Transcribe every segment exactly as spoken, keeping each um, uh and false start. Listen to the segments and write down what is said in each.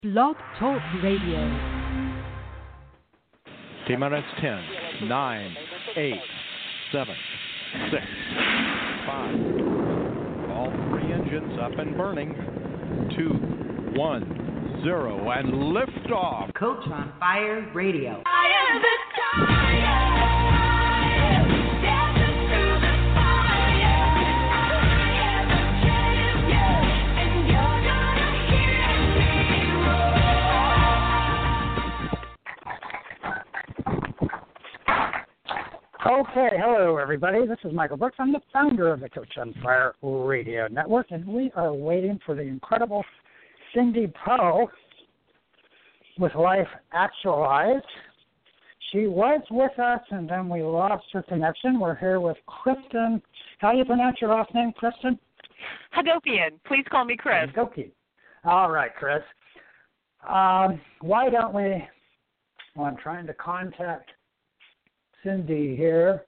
Blog Talk Radio. T-minus ten, nine, eight, seven, six, five. All three engines up and burning. two, one, zero, and liftoff. Coach on Fire Radio. I am the fire. Okay, hello everybody. This is Michael Brooks. I'm the founder of the Coach on Fire Radio Network, and we are waiting for the incredible Cindy Poe with Life Actualized. She was with us, and then we lost her connection. We're here with Kristen. How do you pronounce your last name, Kristen? Hagopian. Please call me Chris. Hagopian. All right, Chris. Um, why don't we, well, I'm trying to contact Cindy here.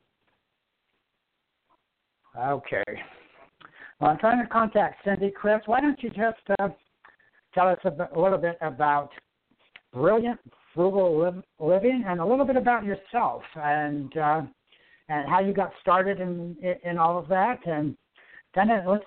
Okay. Well, I'm trying to contact Cindy. Chris, why don't you just uh, tell us a, bit, a little bit about Brilliant Frugal liv- Living and a little bit about yourself and uh, and how you got started in, in in all of that, and then it, let's.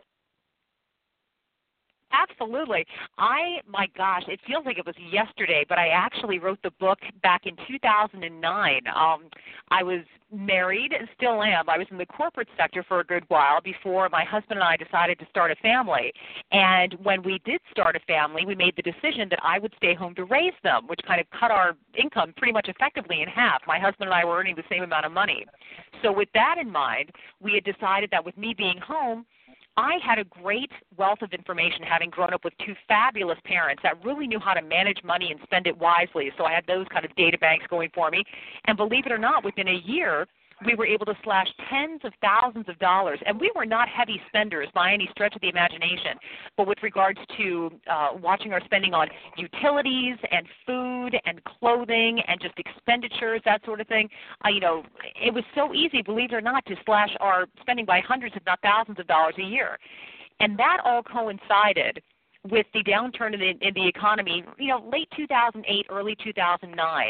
Absolutely. I, my gosh, it feels like it was yesterday, but I actually wrote the book back in two thousand nine. Um, I was married and still am. I was in the corporate sector for a good while before my husband and I decided to start a family. And when we did start a family, we made the decision that I would stay home to raise them, which kind of cut our income pretty much effectively in half. My husband and I were earning the same amount of money. So with that in mind, we had decided that with me being home, I had a great wealth of information, having grown up with two fabulous parents that really knew how to manage money and spend it wisely. So I had those kind of data banks going for me. And believe it or not, within a year, we were able to slash tens of thousands of dollars. And we were not heavy spenders by any stretch of the imagination. But with regards to uh, watching our spending on utilities and food and clothing and just expenditures, that sort of thing, uh, you know, it was so easy, believe it or not, to slash our spending by hundreds, if not thousands of dollars a year. And that all coincided with the downturn in the, in the economy, you know, late two thousand eight, early two thousand nine.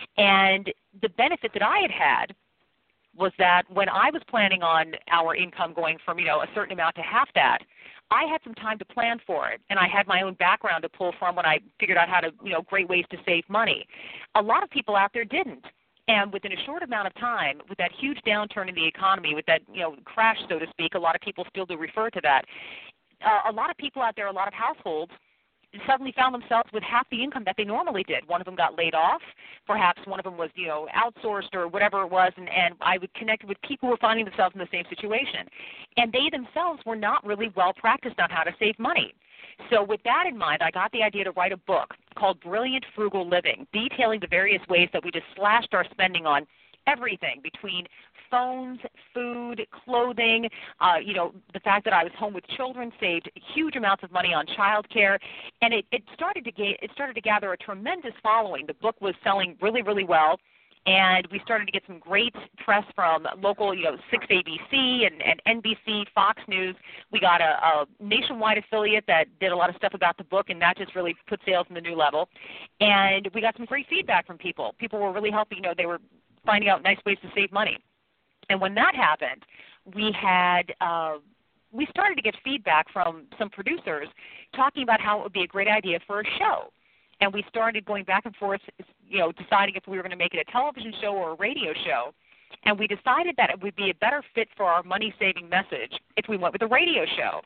And the benefit that I had had was that when I was planning on our income going from, you know, a certain amount to half that, I had some time to plan for it, and I had my own background to pull from when I figured out how to, you know, great ways to save money. A lot of people out there didn't. And within a short amount of time, with that huge downturn in the economy, with that, you know, crash, so to speak, a lot of people still do refer to that, uh, a lot of people out there, a lot of households, suddenly found themselves with half the income that they normally did. One of them got laid off. Perhaps one of them was, you know, outsourced or whatever it was, and, and I would connect with people who were finding themselves in the same situation. And they themselves were not really well practiced on how to save money. So with that in mind, I got the idea to write a book called Brilliant Frugal Living, detailing the various ways that we just slashed our spending on everything between phones, food, clothing, uh, you know, the fact that I was home with children saved huge amounts of money on child care, and it, it started to ga- it started to gather a tremendous following. The book was selling really, really well, and we started to get some great press from local, you know, six A B C and, and N B C, Fox News. We got a, a nationwide affiliate that did a lot of stuff about the book, and that just really put sales in the new level. And we got some great feedback from people. People were really helping, you know, they were finding out nice ways to save money. And when that happened, we had uh, we started to get feedback from some producers talking about how it would be a great idea for a show. And we started going back and forth, you know, deciding if we were going to make it a television show or a radio show. And we decided that it would be a better fit for our money-saving message if we went with a radio show.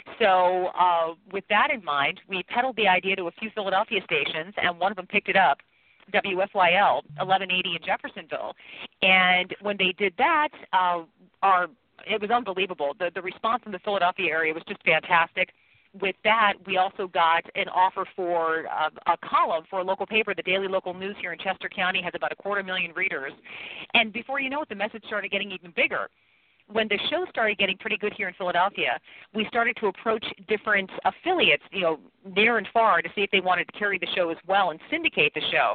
So uh, with that in mind, we peddled the idea to a few Philadelphia stations, and one of them picked it up, W F Y L, eleven eighty in Jeffersonville. And when they did that, uh, our it was unbelievable. The, the response in the Philadelphia area was just fantastic. With that, we also got an offer for uh, a column for a local paper. The Daily Local News here in Chester County has about a quarter million readers. And before you know it, the message started getting even bigger. When the show started getting pretty good here in Philadelphia, we started to approach different affiliates, you know, near and far, to see if they wanted to carry the show as well and syndicate the show.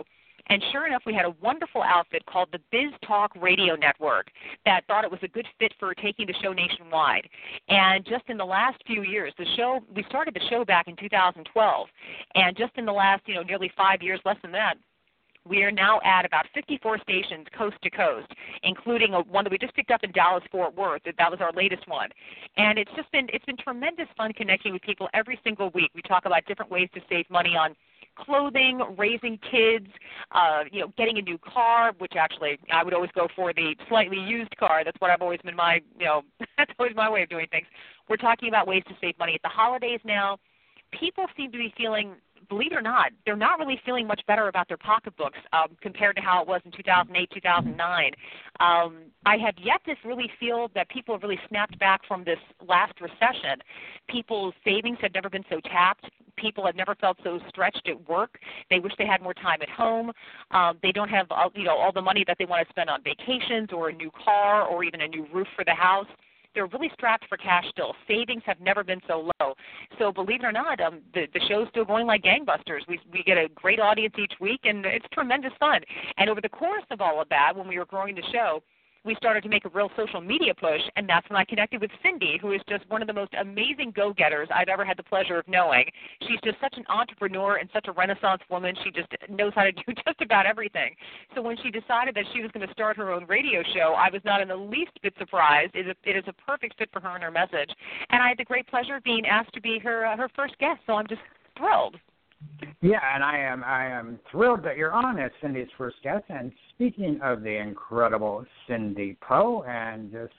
And sure enough, we had a wonderful outfit called the Biz Talk Radio Network that thought it was a good fit for taking the show nationwide. And just in the last few years, the show, we started the show back in two thousand twelve, and just in the last, you know, nearly five years, less than that, we are now at about fifty-four stations coast to coast, including a, one that we just picked up in Dallas-Fort Worth. That was our latest one. And it's just been, it's been tremendous fun connecting with people every single week. We talk about different ways to save money on clothing, raising kids, uh, you know, getting a new car, which actually I would always go for the slightly used car. That's what I've always been my, you know, that's always my way of doing things. We're talking about ways to save money at the holidays now. People seem to be feeling, believe it or not, they're not really feeling much better about their pocketbooks um, compared to how it was in two thousand eight, two thousand nine. Um, I have yet to really feel that people have really snapped back from this last recession. People's savings have never been so tapped. People have never felt so stretched at work. They wish they had more time at home. Um, they don't have, uh, you know, all the money that they want to spend on vacations or a new car or even a new roof for the house. They're really strapped for cash still. Savings have never been so low. So believe it or not, um, the, the show's still going like gangbusters. We, we get a great audience each week, and it's tremendous fun. And over the course of all of that, when we were growing the show, we started to make a real social media push, and that's when I connected with Cindy, who is just one of the most amazing go-getters I've ever had the pleasure of knowing. She's just such an entrepreneur and such a Renaissance woman. She just knows how to do just about everything. So when she decided that she was going to start her own radio show, I was not in the least bit surprised. It is a, it is a perfect fit for her and her message. And I had the great pleasure of being asked to be her uh, her first guest, so I'm just thrilled. Yeah, and I am I am thrilled that you're on as Cindy's first guest. And speaking of the incredible Cindy Poe and this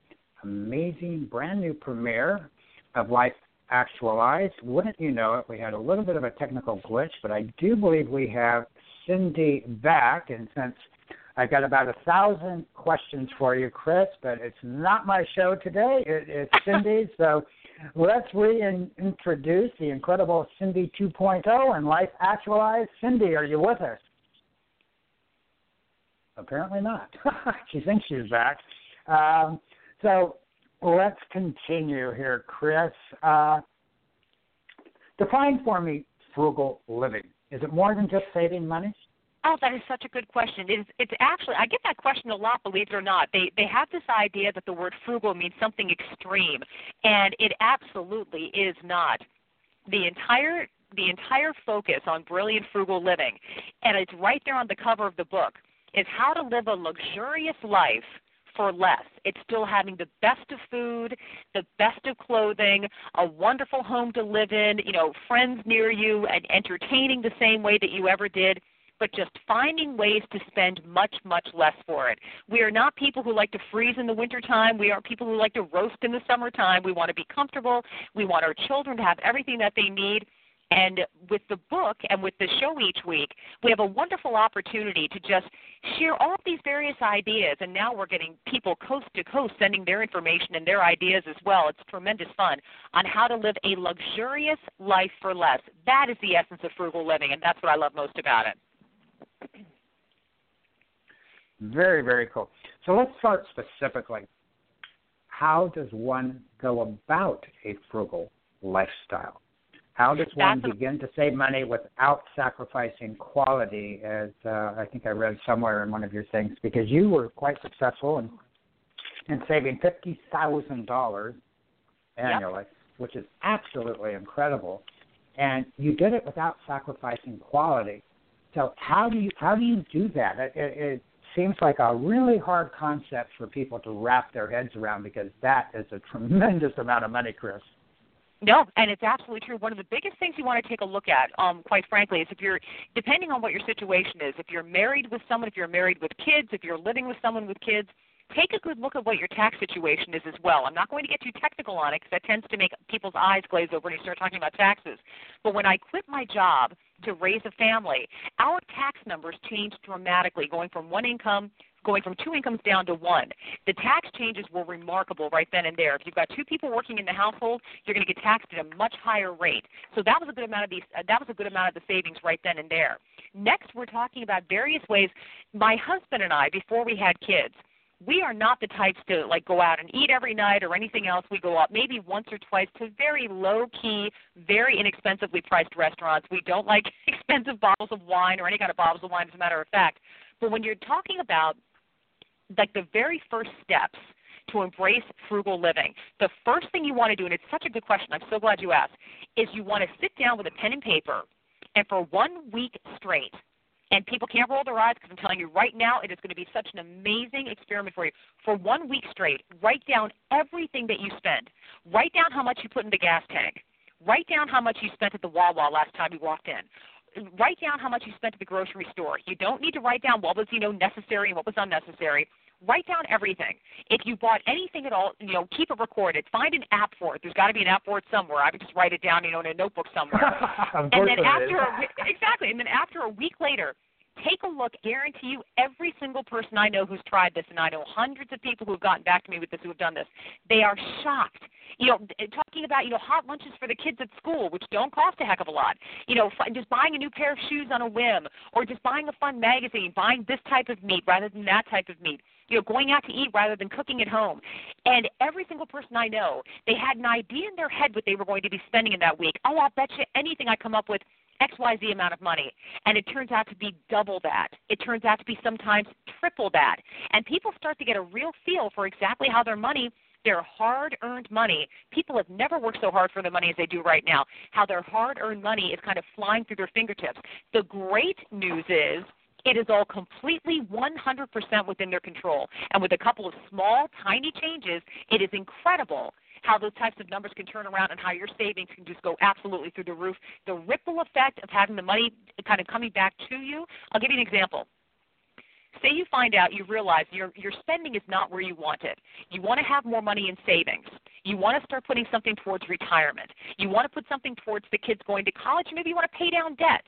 amazing brand new premiere of Life Actualized, wouldn't you know it, we had a little bit of a technical glitch, but I do believe we have Cindy back. And since I've got about a thousand questions for you, Chris, but it's not my show today, it, it's Cindy's, so let's reintroduce the incredible Cindy two point oh and Life Actualized. Cindy, are you with us? Apparently not. She thinks she's back. Um, so let's continue here, Chris. Uh, define for me frugal living. Is it more than just saving money? Oh, that is such a good question. It is, it's actually, I get that question a lot, believe it or not. They they have this idea that the word frugal means something extreme, and it absolutely is not. The entire the entire focus on brilliant frugal living, and it's right there on the cover of the book, is how to live a luxurious life for less. It's still having the best of food, the best of clothing, a wonderful home to live in, you know, friends near you, and entertaining the same way that you ever did, but just finding ways to spend much, much less for it. We are not people who like to freeze in the wintertime. We are people who like to roast in the summertime. We want to be comfortable. We want our children to have everything that they need. And with the book and with the show each week, we have a wonderful opportunity to just share all of these various ideas. And now we're getting people coast to coast sending their information and their ideas as well. It's tremendous fun on how to live a luxurious life for less. That is the essence of frugal living, and that's what I love most about it. Very, very cool. So let's start specifically. How does one go about a frugal lifestyle? How does one That's begin to save money without sacrificing quality, as uh, I think I read somewhere in one of your things, because you were quite successful in, in saving fifty thousand dollars annually, yep. which is absolutely incredible. And you did it without sacrificing quality. So how do you how do you do that? It, it, it seems like a really hard concept for people to wrap their heads around, because that is a tremendous amount of money, Chris. No, and it's absolutely true. One of the biggest things you want to take a look at, um, quite frankly, is if you're, depending on what your situation is, if you're married with someone, if you're married with kids, if you're living with someone with kids, take a good look at what your tax situation is as well. I'm not going to get too technical on it because that tends to make people's eyes glaze over when you start talking about taxes. But when I quit my job to raise a family, our tax numbers changed dramatically, going from one income going from two incomes down to one. The tax changes were remarkable right then and there. If you've got two people working in the household, you're going to get taxed at a much higher rate. So that was a good amount of these. Uh, that was a good amount of the savings right then and there. Next, we're talking about various ways. My husband and I, before we had kids, we are not the types to like go out and eat every night or anything else. We go out maybe once or twice to very low-key, very inexpensively priced restaurants. We don't like expensive bottles of wine or any kind of bottles of wine, as a matter of fact. But when you're talking about like the very first steps to embrace frugal living, the first thing you want to do, and it's such a good question, I'm so glad you asked, is you want to sit down with a pen and paper and for one week straight, and people can't roll their eyes because I'm telling you right now it is going to be such an amazing experiment for you. For one week straight, write down everything that you spend. Write down how much you put in the gas tank. Write down how much you spent at the Wawa last time you walked in. Write down how much you spent at the grocery store. You don't need to write down what was, you know, necessary and what was unnecessary. Write down everything. If you bought anything at all, you know, keep it recorded. Find an app for it. There's got to be an app for it somewhere. I would just write it down, you know, in a notebook somewhere. Of and course then it after is. a, exactly, and then after a week later, take a look. Guarantee you, every single person I know who's tried this, and I know hundreds of people who have gotten back to me with this who have done this, they are shocked. You know, talking about, you know, hot lunches for the kids at school, which don't cost a heck of a lot. You know, just buying a new pair of shoes on a whim, or just buying a fun magazine, buying this type of meat rather than that type of meat. You know, going out to eat rather than cooking at home. And every single person I know, they had an idea in their head what they were going to be spending in that week. Oh, I'll bet you anything I come up with X Y Z amount of money. And it turns out to be double that. It turns out to be sometimes triple that. And people start to get a real feel for exactly how their money, their hard-earned money, people have never worked so hard for their money as they do right now, how their hard-earned money is kind of flying through their fingertips. The great news is it is all completely one hundred percent within their control. And with a couple of small, tiny changes, it is incredible how those types of numbers can turn around and how your savings can just go absolutely through the roof. The ripple effect of having the money kind of coming back to you. I'll give you an example. Say you find out, you realize your, your spending is not where you want it. You want to have more money in savings. You want to start putting something towards retirement. You want to put something towards the kids going to college. Maybe you want to pay down debt.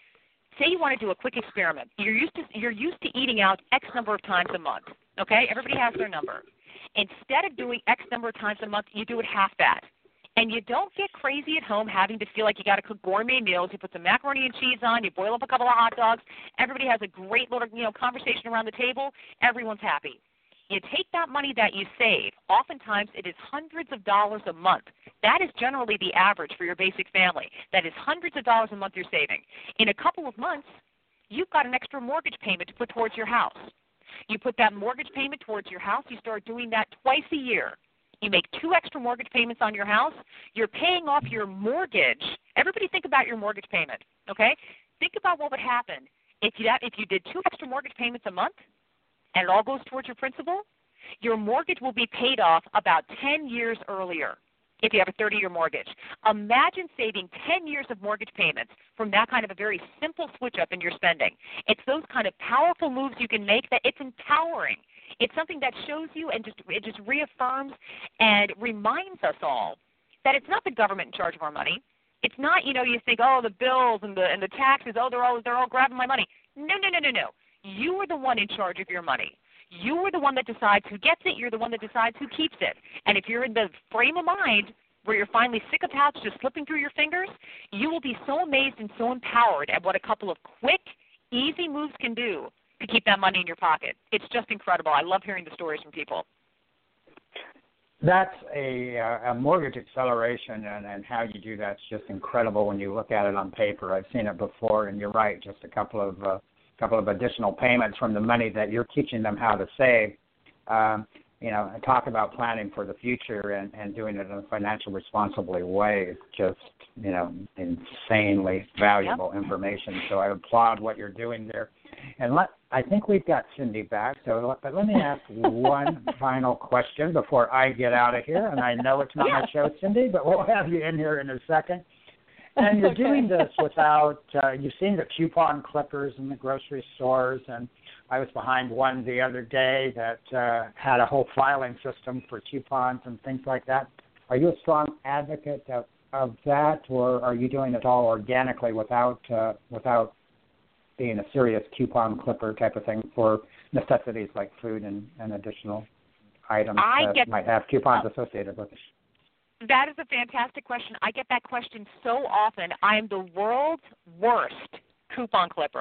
Say you want to do a quick experiment. You're used to, you're used to eating out X number of times a month. Okay? Everybody has their number. Instead of doing X number of times a month, you do it half that. And you don't get crazy at home having to feel like you got to cook gourmet meals. You put some macaroni and cheese on. You boil up a couple of hot dogs. Everybody has a great little, you know, conversation around the table. Everyone's happy. You take that money that you save. Oftentimes, it is hundreds of dollars a month. That is generally the average for your basic family. That is hundreds of dollars a month you're saving. In a couple of months, you've got an extra mortgage payment to put towards your house. You put that mortgage payment towards your house. You start doing that twice a year. You make two extra mortgage payments on your house. You're paying off your mortgage. Everybody think about your mortgage payment, okay? Think about what would happen if you, if you did two extra mortgage payments a month and it all goes towards your principal. Your mortgage will be paid off about ten years earlier if you have a thirty-year mortgage. Imagine saving ten years of mortgage payments from that kind of a very simple switch-up in your spending. It's those kind of powerful moves you can make that it's empowering. It's something that shows you and just it just reaffirms and reminds us all that it's not the government in charge of our money. It's not, you know, you think, oh, the bills and the and the taxes, oh, they're all they're all grabbing my money. No, no, no, no, no. You are the one in charge of your money. You are the one that decides who gets it. You're the one that decides who keeps it. And if you're in the frame of mind where you're finally sick of how it's just slipping through your fingers, you will be so amazed and so empowered at what a couple of quick, easy moves can do to keep that money in your pocket. It's just incredible. I love hearing the stories from people. That's a, uh, a mortgage acceleration, and, and how you do that's just incredible when you look at it on paper. I've seen it before, and you're right, just a couple of uh, couple of additional payments from the money that you're teaching them how to save. Um, you know, and talk about planning for the future and, and doing it in a financially responsible way. It's just, you know, insanely valuable yep. information. So I applaud what you're doing there. And let, I think we've got Cindy back, so let, but let me ask one final question before I get out of here. And I know it's not yeah. my show, Cindy, but we'll have you in here in a second. And you're okay. doing this without, uh, you've seen the coupon clippers in the grocery stores, and I was behind one the other day that uh, had a whole filing system for coupons and things like that. Are you a strong advocate of, of that, or are you doing it all organically without uh, without being a serious coupon clipper type of thing for necessities like food and, and additional items I that get, might have coupons associated with it? That is a fantastic question. I get that question so often. I am the world's worst coupon clipper.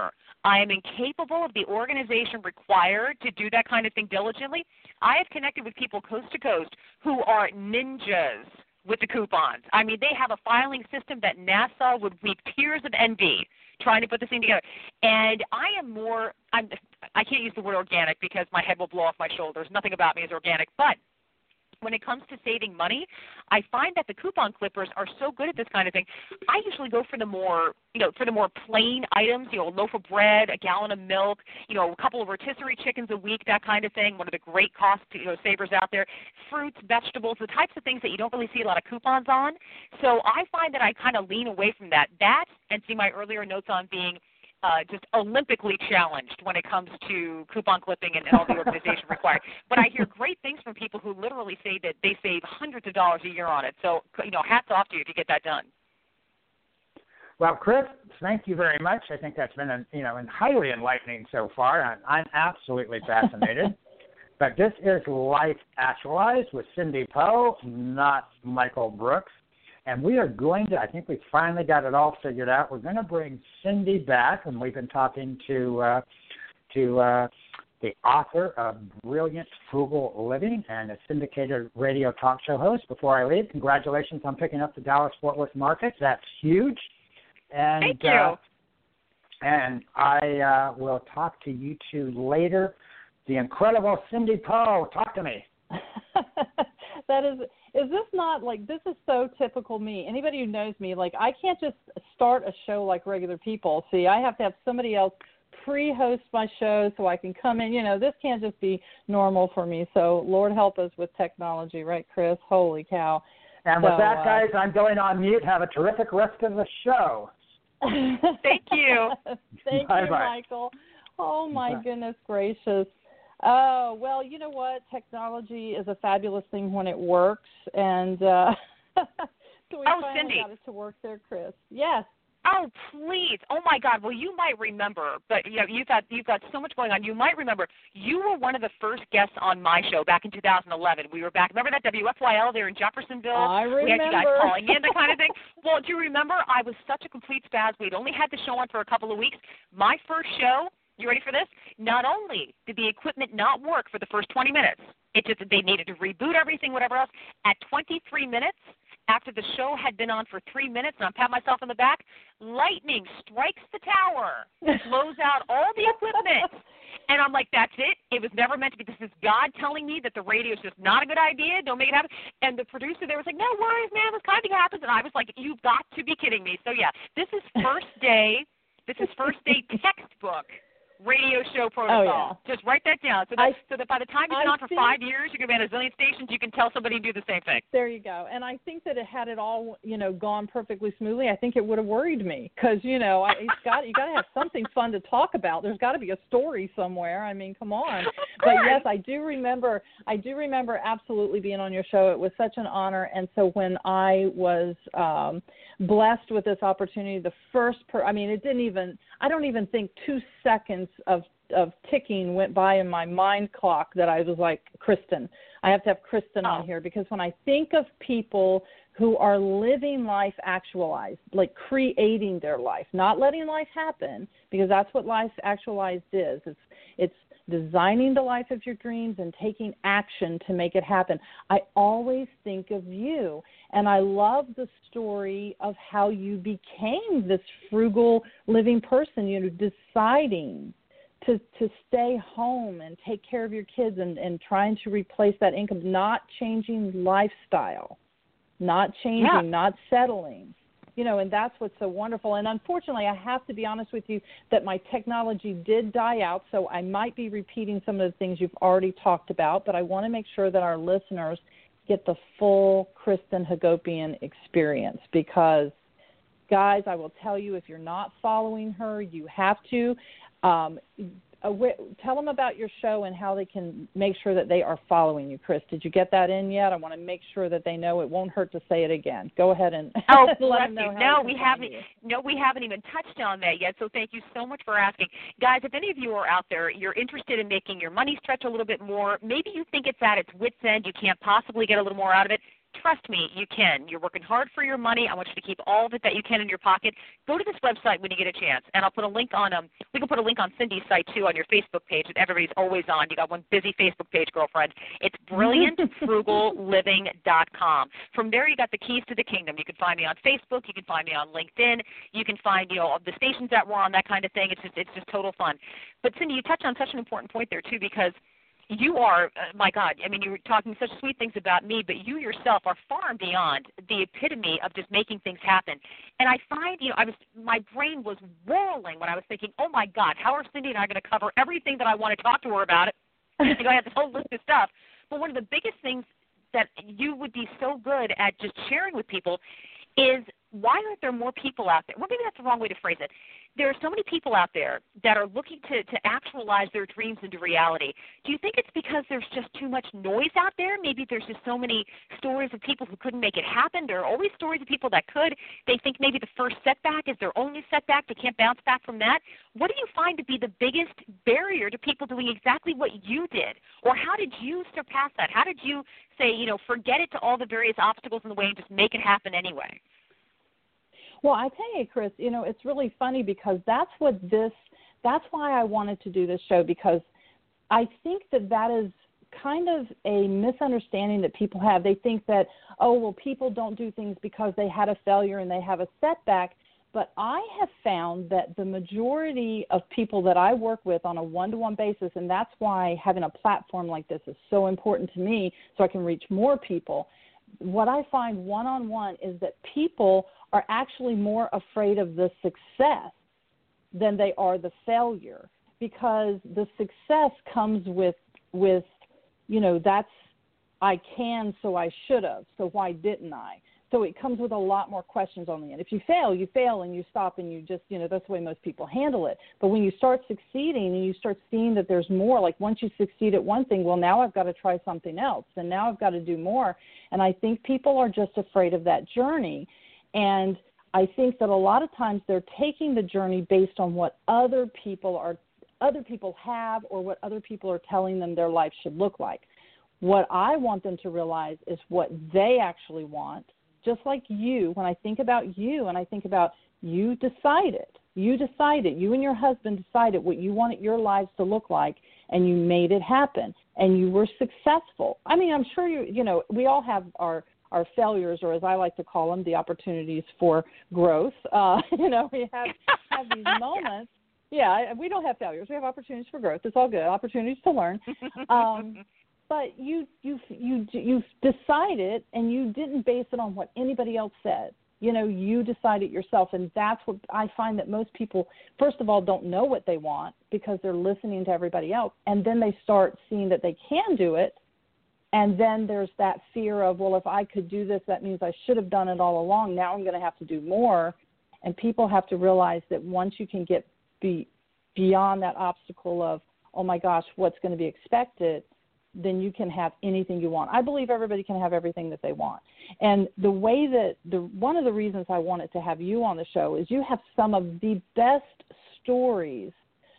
I am incapable of the organization required to do that kind of thing diligently. I have connected with people coast to coast who are ninjas with the coupons. I mean, they have a filing system that NASA would weep tears of envy trying to put this thing together. And I am more, I'm, I can't use the word organic because my head will blow off my shoulders. Nothing about me is organic. But when it comes to saving money, I find that the coupon clippers are so good at this kind of thing. I usually go for the more, you know, for the more plain items, you know, a loaf of bread, a gallon of milk, you know, a couple of rotisserie chickens a week, that kind of thing. One of the great cost, you know, savers out there. Fruits, vegetables, the types of things that you don't really see a lot of coupons on. So I find that I kind of lean away from that. That and see my earlier notes on being Uh, just Olympically challenged when it comes to coupon clipping and, and all the organization required. But I hear great things from people who literally say that they save hundreds of dollars a year on it. So, you know, hats off to you if you get that done. Well, Chris, thank you very much. I think that's been, you know, highly enlightening so far. I'm, I'm absolutely fascinated. But this is Life Actualized with Cindy Poe, not Michael Brooks. And we are going to, I think we finally got it all figured out. We're going to bring Cindy back, and we've been talking to uh, to uh, the author of Brilliant Frugal Living and a syndicated radio talk show host. Before I leave, congratulations on picking up the Dallas-Fort Worth market. That's huge. And, Thank you. Uh, and I uh, will talk to you two later. The incredible Cindy Poe, talk to me. That is, is this not, like, this is so typical me. Anybody who knows me, like, I can't just start a show like regular people. See, I have to have somebody else pre-host my show so I can come in. You know, this can't just be normal for me. So Lord help us with technology, right, Chris? Holy cow. And so, with that, uh, guys, I'm going on mute. Have a terrific rest of the show. Thank you. Thank Bye-bye. you, Michael. Oh, my Bye. goodness gracious. Oh, well, you know what? Technology is a fabulous thing when it works. And uh, so we Oh, finally Cindy. got it to work there, Chris. Yes. Oh, please. Oh, my God. Well, you might remember, but you know, you've got, you've got so much going on. You might remember you were one of the first guests on my show back in two thousand eleven. We were back. Remember that W F Y L there in Jeffersonville? I remember. We had you guys calling in, that kind of thing. Well, do you remember? I was such a complete spaz. We'd only had the show on for a couple of weeks. My first show, you ready for this? Not only did the equipment not work for the first twenty minutes, it just they needed to reboot everything, whatever else. At twenty-three minutes, after the show had been on for three minutes, and I'm patting myself on the back, lightning strikes the tower, blows out all the equipment. And I'm like, that's it. It was never meant to be. This is God telling me that the radio is just not a good idea. Don't make it happen. And the producer there was like, no worries, man. This kind of thing happens. And I was like, you've got to be kidding me. So, yeah, this is first day. This is first day textbook radio show protocol. Oh, yeah. Just write that down so that, I, so that by the time you've been I on for think, five years, you're going to be on a zillion stations, you can tell somebody to do the same thing. There you go. And I think that it had it all, you know, gone perfectly smoothly, I think it would have worried me because, you know, I, it's got you got to have something fun to talk about. There's got to be a story somewhere. I mean, come on. But yes, I do remember. I do remember absolutely being on your show. It was such an honor. And so when I was um, blessed with this opportunity, the first, per, I mean, it didn't even. I don't even think two seconds of of ticking went by in my mind clock that I was like, Kristen, I have to have Kristen on here because when I think of people who are living life actualized, like creating their life, not letting life happen, because that's what life actualized is. It's it's designing the life of your dreams and taking action to make it happen. I always think of you, and I love the story of how you became this frugal living person, you know, deciding to to stay home and take care of your kids and, and trying to replace that income, not changing lifestyle, not changing, yeah. not settling. You know, and that's what's so wonderful. And unfortunately, I have to be honest with you that my technology did die out, so I might be repeating some of the things you've already talked about, but I want to make sure that our listeners get the full Kristen Hagopian experience because, guys, I will tell you, if you're not following her, you have to. Um, uh, wh- tell them about your show and how they can make sure that they are following you, Chris. Did you get that in yet? I want to make sure that they know. It won't hurt to say it again. Go ahead and oh, let bless them know you. how No, they we can haven't. find you. No, we haven't even touched on that yet. So thank you so much for asking, guys. If any of you are out there, you're interested in making your money stretch a little bit more. Maybe you think it's at its wit's end. You can't possibly get a little more out of it. Trust me, you can. You're working hard for your money. I want you to keep all of it that you can in your pocket. Go to this website when you get a chance, and I'll put a link on um. We can put a link on Cindy's site too on your Facebook page that everybody's always on. You got one busy Facebook page, girlfriend. It's brilliant frugal living dot com. From there, you got the keys to the kingdom. You can find me on Facebook. You can find me on LinkedIn. You can find you know the stations that we're on, that kind of thing. It's just it's just total fun. But Cindy, you touched on such an important point there too, because you are, uh, my God, I mean, you were talking such sweet things about me, but you yourself are far and beyond the epitome of just making things happen. And I find, you know, I was, my brain was whirling when I was thinking, oh, my God, how are Cindy and I going to cover everything that I want to talk to her about? I think I had this whole list of stuff. But one of the biggest things that you would be so good at just sharing with people is why aren't there more people out there? Well, maybe that's the wrong way to phrase it. There are so many people out there that are looking to, to actualize their dreams into reality. Do you think it's because there's just too much noise out there? Maybe there's just so many stories of people who couldn't make it happen. There are always stories of people that could. They think maybe the first setback is their only setback. They can't bounce back from that. What do you find to be the biggest barrier to people doing exactly what you did? Or how did you surpass that? How did you say, you know, forget it to all the various obstacles in the way and just make it happen anyway? Well, I tell you, Chris, you know, it's really funny because that's what this, that's why I wanted to do this show, because I think that that is kind of a misunderstanding that people have. They think that, oh, well, people don't do things because they had a failure and they have a setback. But I have found that the majority of people that I work with on a one-to-one basis, and that's why having a platform like this is so important to me so I can reach more people, what I find one-on-one is that people are actually more afraid of the success than they are the failure, because the success comes with, with, you know, that's, I can, so I should have, so why didn't I? So it comes with a lot more questions on the end. If you fail, you fail and you stop and you just, you know, that's the way most people handle it. But when you start succeeding and you start seeing that there's more, like once you succeed at one thing, well, now I've got to try something else, and now I've got to do more. And I think people are just afraid of that journey. And I think that a lot of times they're taking the journey based on what other people are, other people have, or what other people are telling them their life should look like. What I want them to realize is what they actually want. Just like you, when I think about you and I think about you decided, you decided, you and your husband decided what you wanted your lives to look like, and you made it happen, and you were successful. I mean, I'm sure you, you know, we all have our, our failures, or as I like to call them, the opportunities for growth. Uh, you know, we have, have these moments. Yeah, we don't have failures. We have opportunities for growth. It's all good. Opportunities to learn. Um, But you you you you decided, and you didn't base it on what anybody else said. You know, you decided yourself, and that's what I find that most people, first of all, don't know what they want because they're listening to everybody else, and then they start seeing that they can do it, and then there's that fear of, well, if I could do this, that means I should have done it all along. Now I'm going to have to do more, and people have to realize that once you can get be beyond that obstacle of, oh my gosh, what's going to be expected, then you can have anything you want. I believe everybody can have everything that they want. And the way that, the one of the reasons I wanted to have you on the show is you have some of the best stories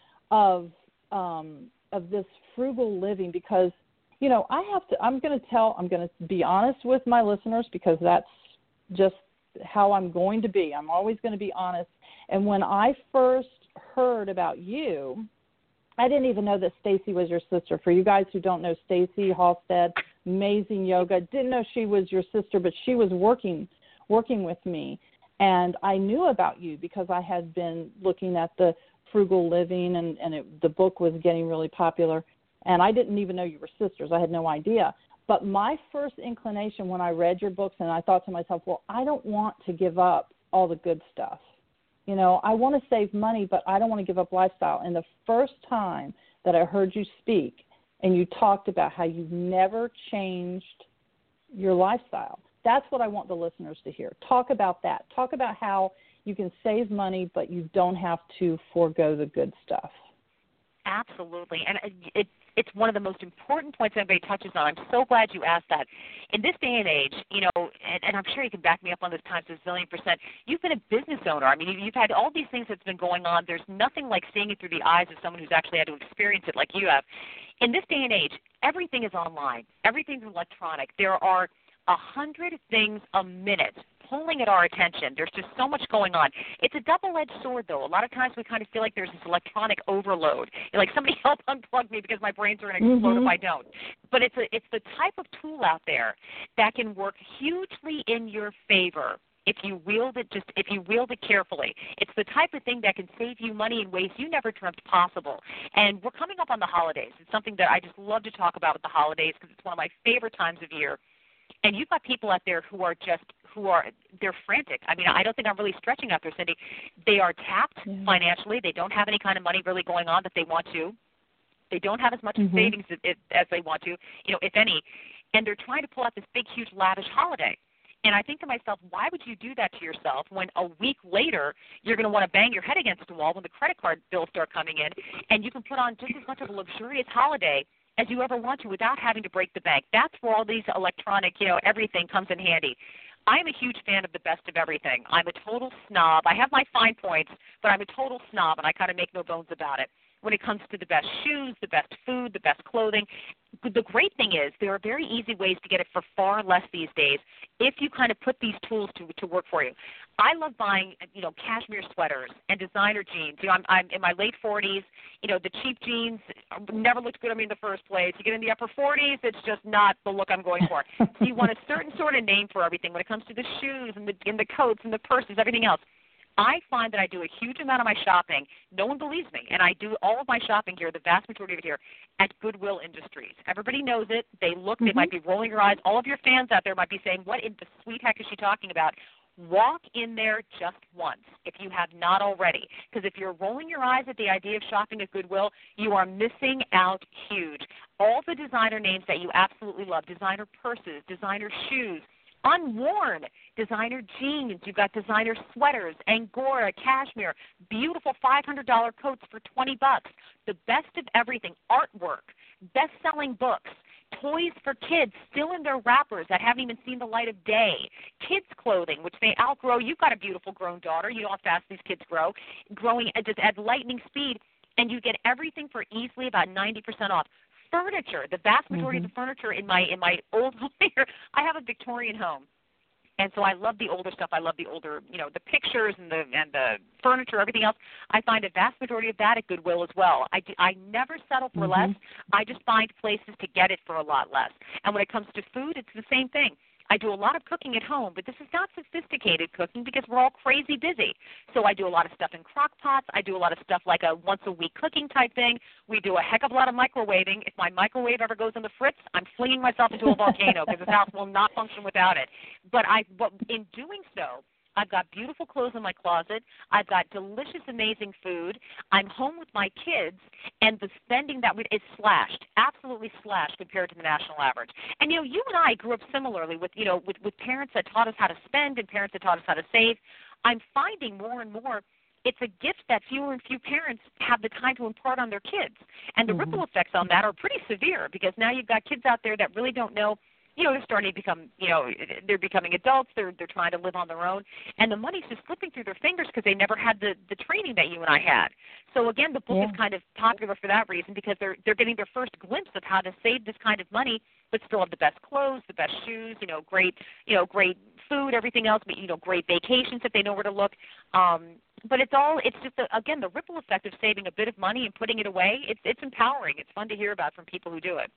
of um, of this frugal living, because, you know, I have to, I'm going to tell, I'm going to be honest with my listeners, because that's just how I'm going to be. I'm always going to be honest. And when I first heard about you, I didn't even know that Stacy was your sister. For you guys who don't know Stacy Halstead, amazing yoga, didn't know she was your sister, but she was working working with me. And I knew about you because I had been looking at the frugal living, and, and it, the book was getting really popular. And I didn't even know you were sisters. I had no idea. But my first inclination when I read your books, and I thought to myself, well, I don't want to give up all the good stuff. You know, I want to save money, but I don't want to give up lifestyle. And the first time that I heard you speak and you talked about how you've never changed your lifestyle, that's what I want the listeners to hear. Talk about that. Talk about how you can save money, but you don't have to forego the good stuff. Absolutely. And it, it's one of the most important points everybody touches on. I'm so glad you asked that. In this day and age, you know, and, and I'm sure you can back me up on this times a zillion percent, you've been a business owner. I mean, you've had all these things that's been going on. There's nothing like seeing it through the eyes of someone who's actually had to experience it like you have. In this day and age, everything is online. Everything's electronic. There are a hundred things a minute pulling at our attention. There's just so much going on. It's a double-edged sword, though. A lot of times we kind of feel like there's this electronic overload. You're like, somebody help unplug me because my brains are going to explode mm-hmm. if I don't. But it's a, it's the type of tool out there that can work hugely in your favor if you wield it just if you wield it carefully. It's the type of thing that can save you money in ways you never dreamt possible. And we're coming up on the holidays. It's something that I just love to talk about with the holidays because it's one of my favorite times of year. And you've got people out there who are just, who are, they're frantic. I mean, I don't think I'm really stretching out there, Cindy. They are tapped yeah. financially. They don't have any kind of money really going on that they want to. They don't have as much mm-hmm. savings as, as they want to, you know, if any. And they're trying to pull out this big, huge, lavish holiday. And I think to myself, why would you do that to yourself when a week later you're going to want to bang your head against the wall when the credit card bills start coming in, and you can put on just as much of a luxurious holiday as you ever want to without having to break the bank. That's where all these electronic, you know, everything comes in handy. I'm a huge fan of the best of everything. I'm a total snob. I have my fine points, but I'm a total snob, and I kind of make no bones about it. When it comes to the best shoes, the best food, the best clothing, the great thing is there are very easy ways to get it for far less these days if you kind of put these tools to to work for you. I love buying, you know, cashmere sweaters and designer jeans. You know, I'm, I'm in my late forties. You know, the cheap jeans never looked good on me in the first place. You get in the upper forties, it's just not the look I'm going for. So you want a certain sort of name for everything when it comes to the shoes and the and the coats and the purses, everything else. I find that I do a huge amount of my shopping. No one believes me, and I do all of my shopping here, the vast majority of it here, at Goodwill Industries. Everybody knows it. They look. Mm-hmm. They might be rolling your eyes. All of your fans out there might be saying, what in the sweet heck is she talking about? Walk in there just once if you have not already, because if you're rolling your eyes at the idea of shopping at Goodwill, you are missing out huge. All the designer names that you absolutely love, designer purses, designer shoes, unworn designer jeans. You've got designer sweaters, Angora, cashmere, beautiful five hundred dollars coats for twenty bucks. The best of everything, artwork, best-selling books, toys for kids still in their wrappers that haven't even seen the light of day, kids' clothing, which they outgrow. You've got a beautiful grown daughter. You know how fast these kids grow, growing at, just at lightning speed, and you get everything for easily about ninety percent off. Furniture, the vast majority mm-hmm. of the furniture in my in my old home here, I have a Victorian home, and so I love the older stuff. I love the older, you know, the pictures and the and the furniture, everything else. I find a vast majority of that at Goodwill as well. I, do, I never settle for mm-hmm. less. I just find places to get it for a lot less. And when it comes to food, it's the same thing. I do a lot of cooking at home, but this is not sophisticated cooking because we're all crazy busy. So I do a lot of stuff in crock pots. I do a lot of stuff like a once-a-week cooking type thing. We do a heck of a lot of microwaving. If my microwave ever goes on the fritz, I'm flinging myself into a volcano because this house will not function without it. But I, but in doing so, I've got beautiful clothes in my closet. I've got delicious, amazing food. I'm home with my kids, and the spending that we, is slashed, absolutely slashed compared to the national average. And, you know, you and I grew up similarly with, you know, with, with parents that taught us how to spend and parents that taught us how to save. I'm finding more and more it's a gift that fewer and few parents have the time to impart on their kids. And the mm-hmm. ripple effects on that are pretty severe because now you've got kids out there that really don't know. You know, they're starting to become, you know, they're becoming adults. They're they're trying to live on their own, and the money's just slipping through their fingers because they never had the, the training that you and I had. So again, the book yeah. is kind of popular for that reason because they're they're getting their first glimpse of how to save this kind of money, but still have the best clothes, the best shoes, you know, great, you know, great food, everything else, but you know, great vacations if they know where to look. Um, but it's all it's just a, again the ripple effect of saving a bit of money and putting it away. It's it's empowering. It's fun to hear about from people who do it.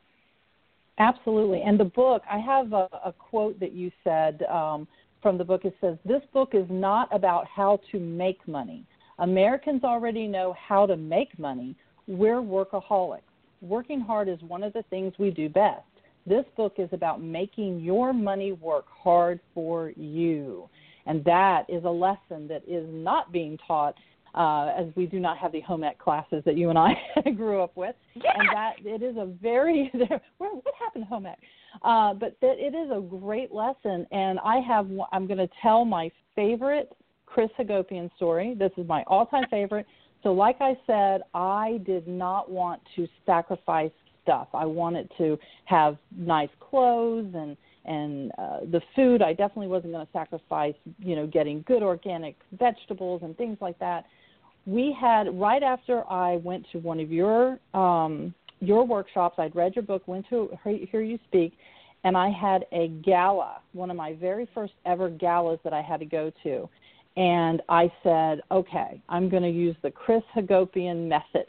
Absolutely. And the book, I have a, a quote that you said um, from the book. It says, this book is not about how to make money. Americans already know how to make money. We're workaholics. Working hard is one of the things we do best. This book is about making your money work hard for you. And that is a lesson that is not being taught Uh, as we do not have the home ec classes that you and I grew up with. Yeah. And that it is a very, what happened to home ec? Uh, but that it is a great lesson. And I have, I'm going to tell my favorite Chris Hagopian story. This is my all-time favorite. So like I said, I did not want to sacrifice stuff. I wanted to have nice clothes and And uh, the food, I definitely wasn't going to sacrifice, you know, getting good organic vegetables and things like that. We had, right after I went to one of your um, your workshops, I'd read your book, went to Hear You Speak, and I had a gala, one of my very first ever galas that I had to go to. And I said, okay, I'm going to use the Chris Hagopian method.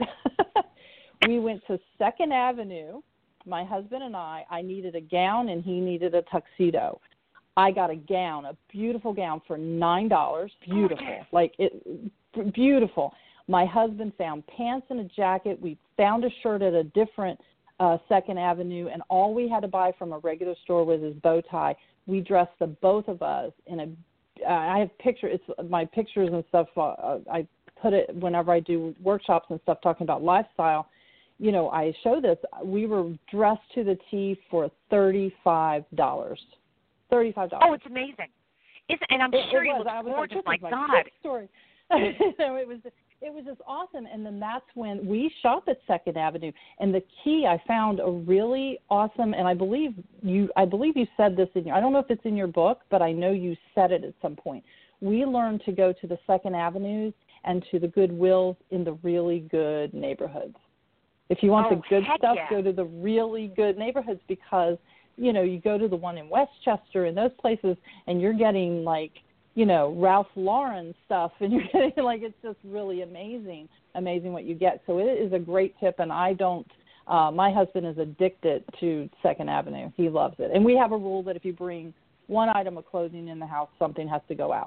We went to Second Avenue, my husband and I. I needed a gown, and he needed a tuxedo. I got a gown, a beautiful gown for nine dollars. Beautiful, like it, beautiful. My husband found pants and a jacket. We found a shirt at a different uh, Second Avenue, and all we had to buy from a regular store was his bow tie. We dressed the both of us in a Uh, I have pictures. It's my pictures and stuff. Uh, I put it whenever I do workshops and stuff talking about lifestyle. You know, I show this. We were dressed to the T for thirty-five dollars. Thirty-five dollars. Oh, it's amazing. It's, and I'm it, sure it you was. look I was gorgeous. Like, my this is my God. trip story. So it was. It was just awesome. And then that's when we shop at Second Avenue. And the key, I found a really awesome, and I believe you I believe you said this in your, I don't know if it's in your book, but I know you said it at some point. We learned to go to the Second Avenues and to the Goodwills in the really good neighborhoods. If you want oh, the good heck stuff, yeah. go to the really good neighborhoods because, you know, you go to the one in Westchester and those places and you're getting like, you know, Ralph Lauren stuff, and you're getting, like, it's just really amazing, amazing what you get. So it is a great tip, and I don't, uh, my husband is addicted to Second Avenue. He loves it. And we have a rule that if you bring one item of clothing in the house, something has to go out.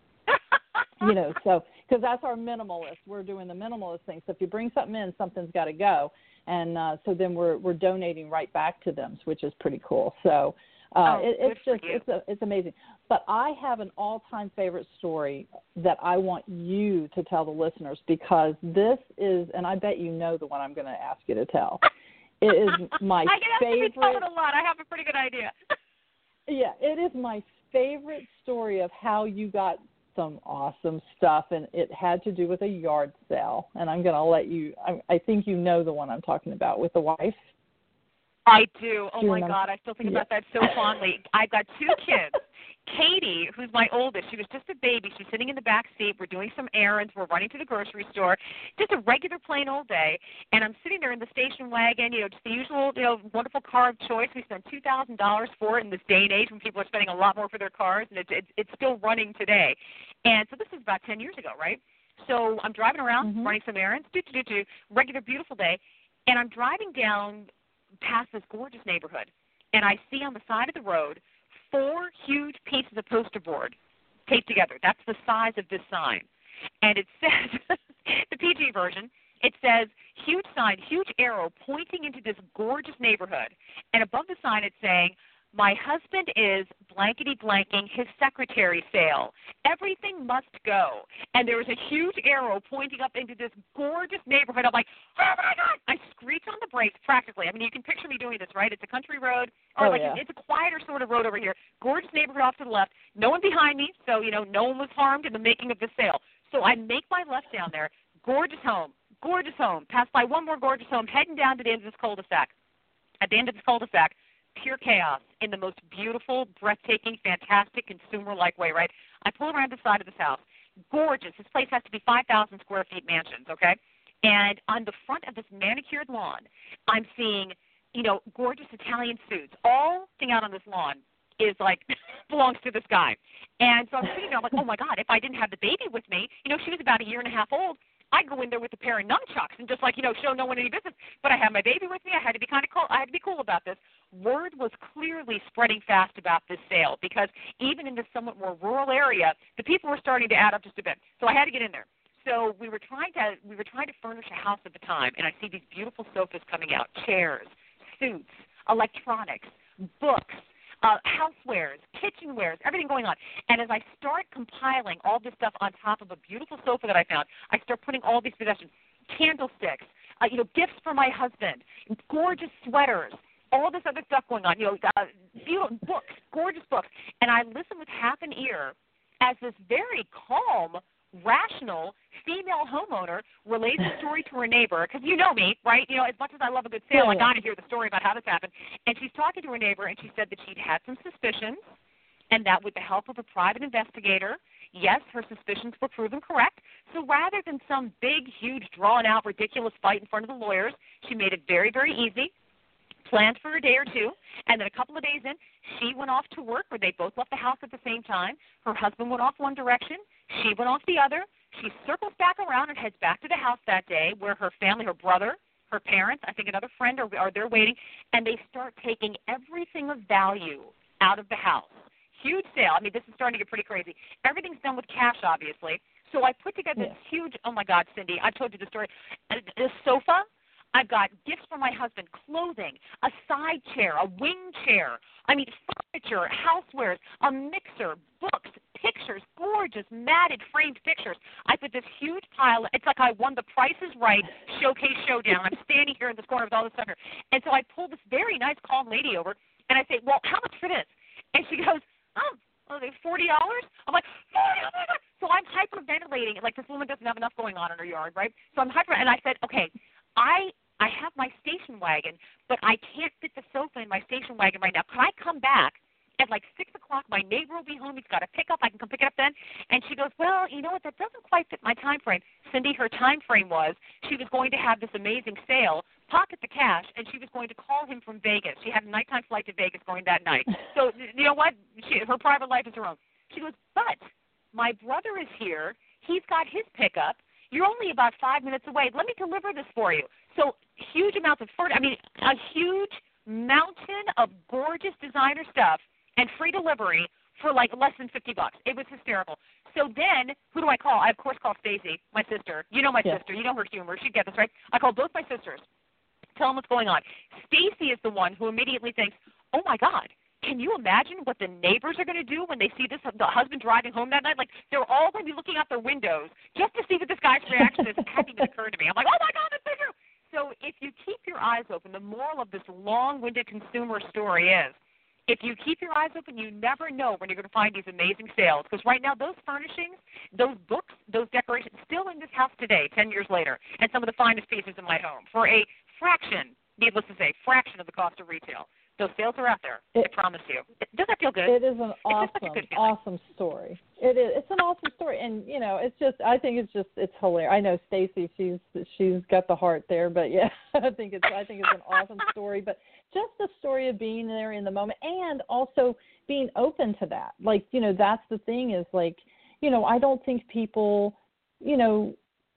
You know, so, because that's our minimalist. We're doing the minimalist thing. So if you bring something in, something's got to go. And uh, so then we're we're donating right back to them, which is pretty cool. So, Uh, oh, it, it's good just for you. it's a, it's amazing. But I have an all-time favorite story that I want you to tell the listeners because this is, and I bet you know the one I'm going to ask you to tell. It is my I can favorite. I tell it a lot. I have a pretty good idea. Yeah, it is my favorite story of how you got some awesome stuff, and it had to do with a yard sale. And I'm going to let you. I, I think you know the one I'm talking about with the wife. I do. Oh, do my remember? God. I still think Yeah. about that so fondly. I've got two kids. Katie, who's my oldest, she was just a baby. She's sitting in the back seat. We're doing some errands. We're running to the grocery store. Just a regular plain old day. And I'm sitting there in the station wagon, you know, just the usual, you know, wonderful car of choice. We spent two thousand dollars for it in this day and age when people are spending a lot more for their cars, and it, it, it's still running today. And so this is about ten years ago, right? So I'm driving around, Mm-hmm. running some errands, do, do, do, do, regular beautiful day, and I'm driving down past this gorgeous neighborhood, and I see on the side of the road four huge pieces of poster board taped together. That's the size of this sign. And it says, the P G version, it says, huge sign, huge arrow pointing into this gorgeous neighborhood. And above the sign it's saying, my husband is blankety-blanking his secretary sale. Everything must go. And there was a huge arrow pointing up into this gorgeous neighborhood. I'm like, oh, my God. I screech on the brakes practically. I mean, you can picture me doing this, right? It's a country road, or Oh, like yeah. it's a quieter sort of road over here. Gorgeous neighborhood off to the left. No one behind me, so, you know, no one was harmed in the making of the sale. So I make my left down there. Gorgeous home. Gorgeous home. Pass by one more gorgeous home, heading down to the end of this cul-de-sac. At the end of this cul-de-sac, pure chaos in the most beautiful, breathtaking, fantastic, consumer-like way, right? I pull around the side of this house. Gorgeous. This place has to be five thousand square feet mansions, okay? And on the front of this manicured lawn, I'm seeing, you know, gorgeous Italian suits. All thing out on this lawn is like belongs to this guy. And so I'm sitting there, I'm like, oh, my God, if I didn't have the baby with me, you know, she was about a year and a half old, I'd go in there with a pair of nunchucks and just like, you know, show no one any business. But I had my baby with me. I had to be kind of cool. I had to be cool about this. Word was clearly spreading fast about this sale because even in this somewhat more rural area, the people were starting to add up just a bit. So I had to get in there. So we were trying to we were trying to furnish a house at the time, and I see these beautiful sofas coming out, chairs, suits, electronics, books, uh, housewares, kitchenwares, everything going on. And as I start compiling all this stuff on top of a beautiful sofa that I found, I start putting all these possessions, candlesticks, uh, you know, gifts for my husband, gorgeous sweaters, all this other stuff going on, you know, uh, beautiful books, gorgeous books. And I listen with half an ear as this very calm, rational female homeowner relays the story to her neighbor, because you know me, right? You know, as much as I love a good sale, Yeah, I yeah. got to hear the story about how this happened. And she's talking to her neighbor, and she said that she'd had some suspicions, and that with the help of a private investigator, yes, her suspicions were proven correct. So rather than some big, huge, drawn-out, ridiculous fight in front of the lawyers, she made it very, very easy. planned for a day or two, and then a couple of days in, she went off to work, or they both left the house at the same time. Her husband went off one direction. She went off the other. She circles back around and heads back to the house that day where her family, her brother, her parents, I think another friend, are, are there waiting, and they start taking everything of value out of the house. Huge sale. I mean, this is starting to get pretty crazy. Everything's done with cash, obviously. So I put together Yeah. this huge, oh, my God, Cindy, I told you the story, a, a sofa. I've got gifts for my husband, clothing, a side chair, a wing chair. I mean, furniture, housewares, a mixer, books, pictures, gorgeous matted framed pictures. I put this huge pile. It's like I won the Price is Right showcase showdown. I'm standing here in this corner with all this stuff here. And so I pulled this very nice, calm lady over, and I say, well, how much for this? And she goes, oh, oh, they forty dollars? I'm like, forty dollars? Oh, my God. So I'm hyperventilating. Like, this woman doesn't have enough going on in her yard, right? So I'm hyper, and I said, okay, I I have my station wagon, but I can't fit the sofa in my station wagon right now. Can I come back at like six o'clock? My neighbor will be home. He's got a pickup. I can come pick it up then. And she goes, well, you know what? That doesn't quite fit my time frame. Cindy, her time frame was she was going to have this amazing sale, pocket the cash, and she was going to call him from Vegas. She had a nighttime flight to Vegas going that night. So you know what? She, her private life is her own. She goes, but my brother is here. He's got his pickup. You're only about five minutes away. Let me deliver this for you. So huge amounts of furniture. I mean, a huge mountain of gorgeous designer stuff and free delivery for like less than fifty bucks. It was hysterical. So then, who do I call? I, of course, call Stacy, my sister. You know my Yeah. sister. You know her humor. She'd get this, right? I call both my sisters. Tell them what's going on. Stacy is the one who immediately thinks, oh, my God, can you imagine what the neighbors are going to do when they see this the husband driving home that night? Like, they're all going to be looking out their windows just to see what this guy's reaction is. It hadn't even occurred to me. I'm like, oh, my God, that's so true. So if you keep your eyes open, the moral of this long-winded consumer story is, if you keep your eyes open, you never know when you're going to find these amazing sales. Because right now, those furnishings, those books, those decorations, still in this house today, ten years later, and some of the finest pieces in my home for a fraction, needless to say, fraction of the cost of retail. Those sales are out there. It, I promise you. Does that feel good? It is an It's just such a awesome, good feeling. awesome story. It is. It's an awesome story, and you know, it's just. I think it's just. It's hilarious. I know Stacy. She's she's got the heart there, but yeah, I think it's. I think it's an awesome story. But just the story of being there in the moment, and also being open to that. Like, you know, that's the thing is like, you know, I don't think people, you know,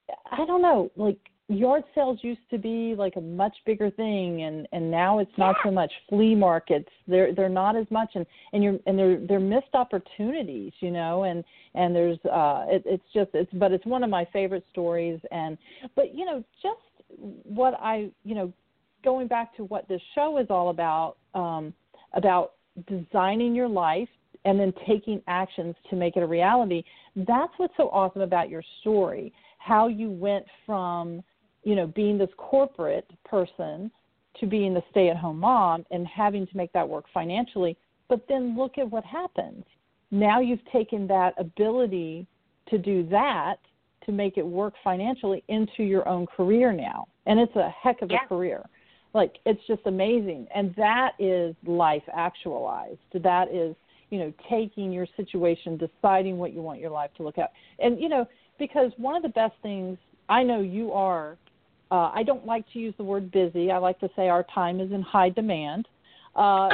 I don't know, like. Yard sales used to be like a much bigger thing, and, and now it's not so much. Flea markets, they're they're not as much, and, and you're and they're they're missed opportunities, you know, and and there's uh it, it's just it's but it's one of my favorite stories, and but you know just what I you know going back to what this show is all about, um, about designing your life and then taking actions to make it a reality. That's what's so awesome about your story, how you went from you know, being this corporate person to being the stay-at-home mom and having to make that work financially. But then look at what happens. Now you've taken that ability to do that, to make it work financially, into your own career now. And it's a heck of Yeah. a career. Like, it's just amazing. And that is life actualized. That is, you know, taking your situation, deciding what you want your life to look at. And, you know, because one of the best things, I know you are, Uh, I don't like to use the word busy. I like to say our time is in high demand. Uh,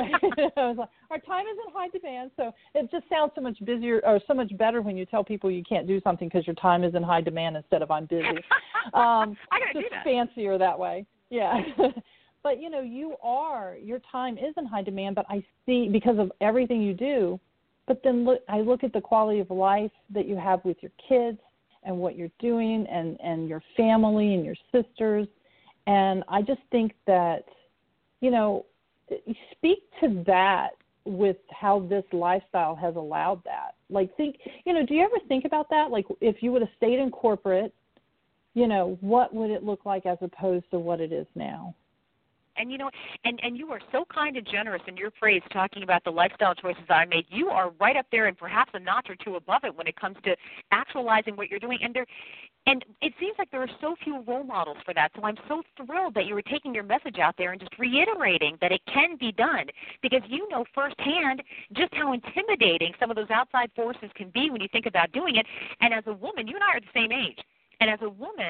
our time is in high demand, so it just sounds so much busier or so much better when you tell people you can't do something because your time is in high demand instead of I'm busy. Um, I gotta just do that. fancier that way. Yeah. But, you know, you are, your time is in high demand, but I see, because of everything you do, but then look, I look at the quality of life that you have with your kids and what you're doing, and, and your family and your sisters. And I just think that, you know, speak to that with how this lifestyle has allowed that. Like, think, you know, do you ever think about that? Like, if you would have stayed in corporate, you know, what would it look like as opposed to what it is now? And, you know, and, and you are so kind and generous in your praise talking about the lifestyle choices I made. You are right up there and perhaps a notch or two above it when it comes to actualizing what you're doing. And there, and it seems like there are so few role models for that. So I'm so thrilled that you were taking your message out there and just reiterating that it can be done, because you know firsthand just how intimidating some of those outside forces can be when you think about doing it. And as a woman, you and I are the same age. And as a woman,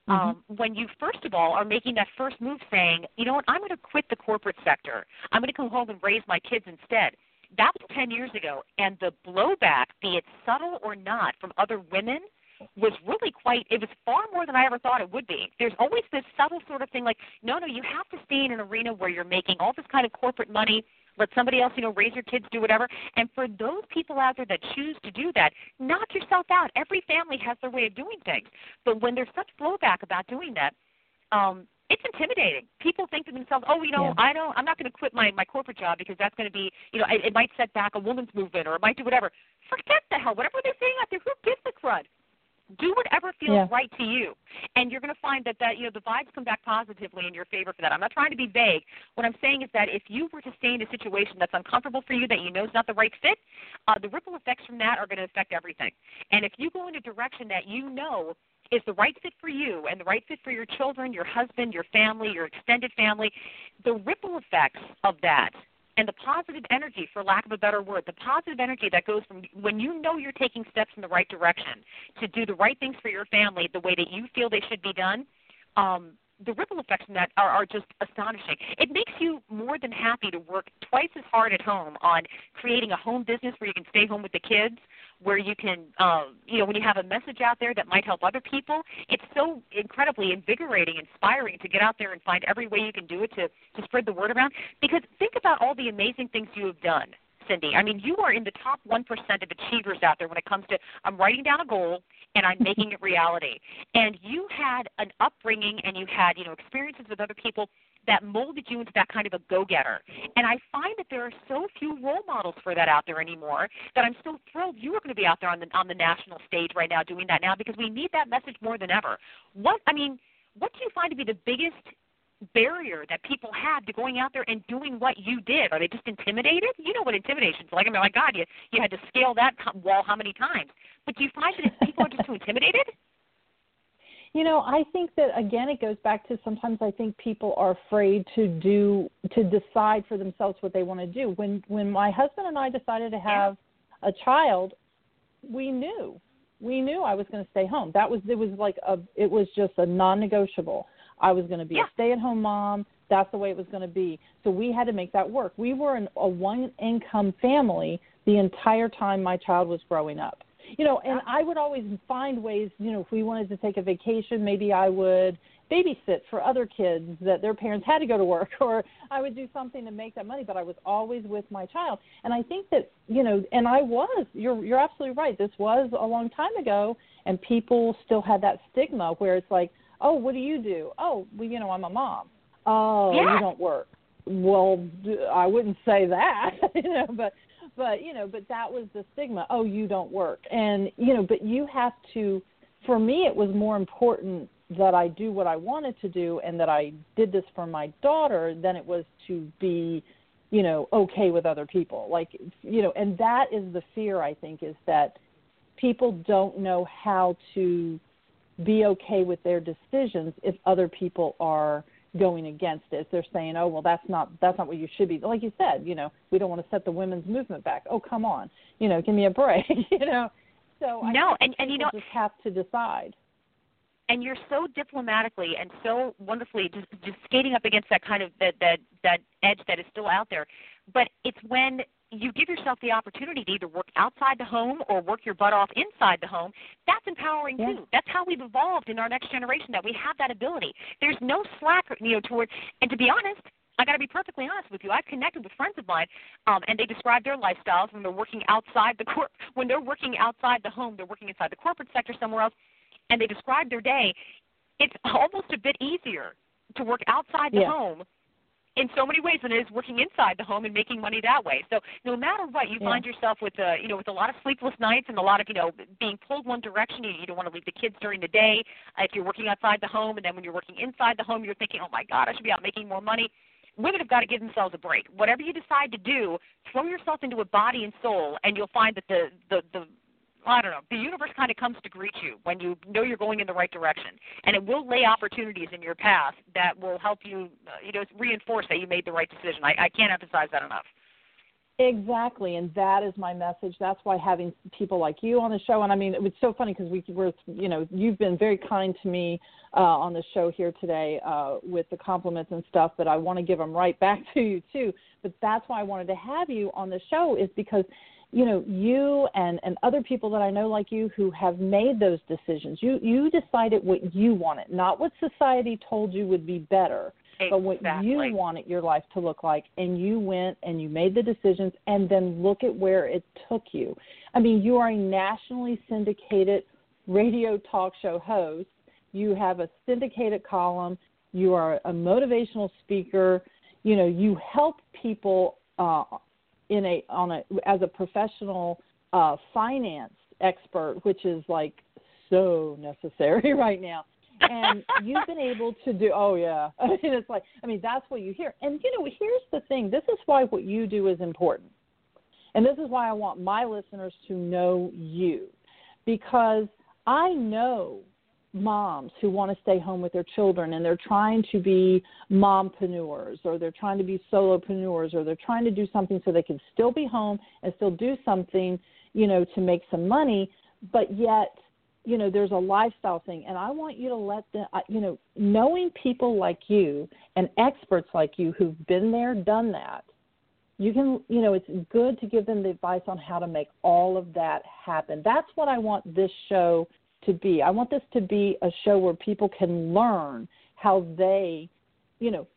Um, Mm-hmm. when you, first of all, are making that first move saying, you know what, I'm going to quit the corporate sector. I'm going to come home and raise my kids instead. That was ten years ago, and the blowback, be it subtle or not, from other women was really quite, it was far more than I ever thought it would be. There's always this subtle sort of thing like, no, no, you have to stay in an arena where you're making all this kind of corporate money, let somebody else, you know, raise your kids, do whatever. And for those people out there that choose to do that, knock yourself out. Every family has their way of doing things. But when there's such blowback about doing that, um, it's intimidating. People think to themselves, oh, you know, Yeah. I don't, I'm not going to quit my, my corporate job because that's going to be, you know, it, it might set back a woman's movement or it might do whatever. Forget the hell. Whatever they're saying out there, who gives a crud? Do whatever feels Yeah. right to you. And you're going to find that, that, you know, the vibes come back positively in your favor for that. I'm not trying to be vague. What I'm saying is that if you were to stay in a situation that's uncomfortable for you, that you know is not the right fit, uh, the ripple effects from that are going to affect everything. And if you go in a direction that you know is the right fit for you and the right fit for your children, your husband, your family, your extended family, the ripple effects of that and the positive energy, for lack of a better word, the positive energy that goes from when you know you're taking steps in the right direction to do the right things for your family the way that you feel they should be done, um, the ripple effects from that are, are just astonishing. It makes you more than happy to work twice as hard at home on creating a home business where you can stay home with the kids, where you can, um, you know, when you have a message out there that might help other people. It's so incredibly invigorating, inspiring to get out there and find every way you can do it to, to spread the word around. Because think about all the amazing things you have done, Cindy. I mean, you are in the top one percent of achievers out there when it comes to I'm writing down a goal and I'm making it reality. And you had an upbringing and you had, you know, experiences with other people that molded you into that kind of a go-getter. And I find that there are so few role models for that out there anymore that I'm so thrilled you are going to be out there on the on the national stage right now doing that now, because we need that message more than ever. What I mean, what do you find to be the biggest barrier that people have to going out there and doing what you did? Are they just intimidated? You know what intimidation's like. I mean, my God, you, you had to scale that wall how many times? But do you find that people are just too intimidated? You know, I think that, again, it goes back to sometimes I think people are afraid to do, to decide for themselves what they want to do. When when my husband and I decided to have yeah. a child, we knew. We knew I was going to stay home. That was, it was like a, it was just a non-negotiable. I was going to be yeah. a stay-at-home mom. That's the way it was going to be. So we had to make that work. We were an, a one-income family the entire time my child was growing up. You know, and I would always find ways, you know, if we wanted to take a vacation, maybe I would babysit for other kids that their parents had to go to work, or I would do something to make that money, but I was always with my child. And I think that, you know, and I was, you're you're absolutely right. This was a long time ago, and people still had that stigma where it's like, oh, what do you do? Oh, well, you know, I'm a mom. Oh, yeah. you don't work. Well, I wouldn't say that, you know, but, but, you know, but that was the stigma. Oh, you don't work. And, you know, but you have to, for me, it was more important that I do what I wanted to do and that I did this for my daughter than it was to be, you know, okay with other people. Like, you know, and that is the fear, I think, is that people don't know how to be okay with their decisions if other people are going against it. If they're saying, oh, well, that's not that's not what you should be. Like you said, you know, we don't want to set the women's movement back. Oh, come on. You know, give me a break, you know. So I no, think and, and you know, just have to decide. And you're so diplomatically and so wonderfully just, just skating up against that kind of that, that that edge that is still out there. But it's when you give yourself the opportunity to either work outside the home or work your butt off inside the home. That's empowering yeah. too. That's how we've evolved in our next generation, that we have that ability. There's no slack, you know, toward. And to be honest, I got to be perfectly honest with you. I've connected with friends of mine, um, and they describe their lifestyles when they're working outside the cor- when they're working outside the home. They're working inside the corporate sector somewhere else. And they describe their day, it's almost a bit easier to work outside the yeah. home in so many ways than it is working inside the home and making money that way. So no matter what, you yeah. find yourself with, uh, you know, with a lot of sleepless nights and a lot of, you know, being pulled one direction. You, you don't want to leave the kids during the day uh, if you're working outside the home. And then when you're working inside the home, you're thinking, oh, my God, I should be out making more money. Women have got to give themselves a break. Whatever you decide to do, throw yourself into it body and soul, and you'll find that the, the, the I don't know, the universe kind of comes to greet you when you know you're going in the right direction. And it will lay opportunities in your path that will help you, uh, you know, reinforce that you made the right decision. I, I can't emphasize that enough. Exactly, and that is my message. That's why having people like you on the show, and I mean, it's so funny because we were, you know, you've been very kind to me uh, on the show here today uh, with the compliments and stuff, but I want to give them right back to you too. But that's why I wanted to have you on the show is because, you know, you and, and other people that I know like you who have made those decisions, you, you decided what you wanted, not what society told you would be better. But what Exactly. you wanted your life to look like, and you went and you made the decisions, and then look at where it took you. I mean, you are a nationally syndicated radio talk show host. You have a syndicated column. You are a motivational speaker. You know, you help people uh, in a on a as a professional uh, finance expert, which is like so necessary right now. And you've been able to do, oh, yeah. I mean, it's like, I mean, that's what you hear. And, you know, here's the thing. This is why what you do is important. And this is why I want my listeners to know you. Because I know moms who want to stay home with their children and they're trying to be mompreneurs or they're trying to be solopreneurs or they're trying to do something so they can still be home and still do something, you know, to make some money, but yet, you know, there's a lifestyle thing, and I want you to let them, you know, knowing people like you and experts like you who've been there, done that, you can, you know, it's good to give them the advice on how to make all of that happen. That's what I want this show to be. I want this to be a show where people can learn how they, you know,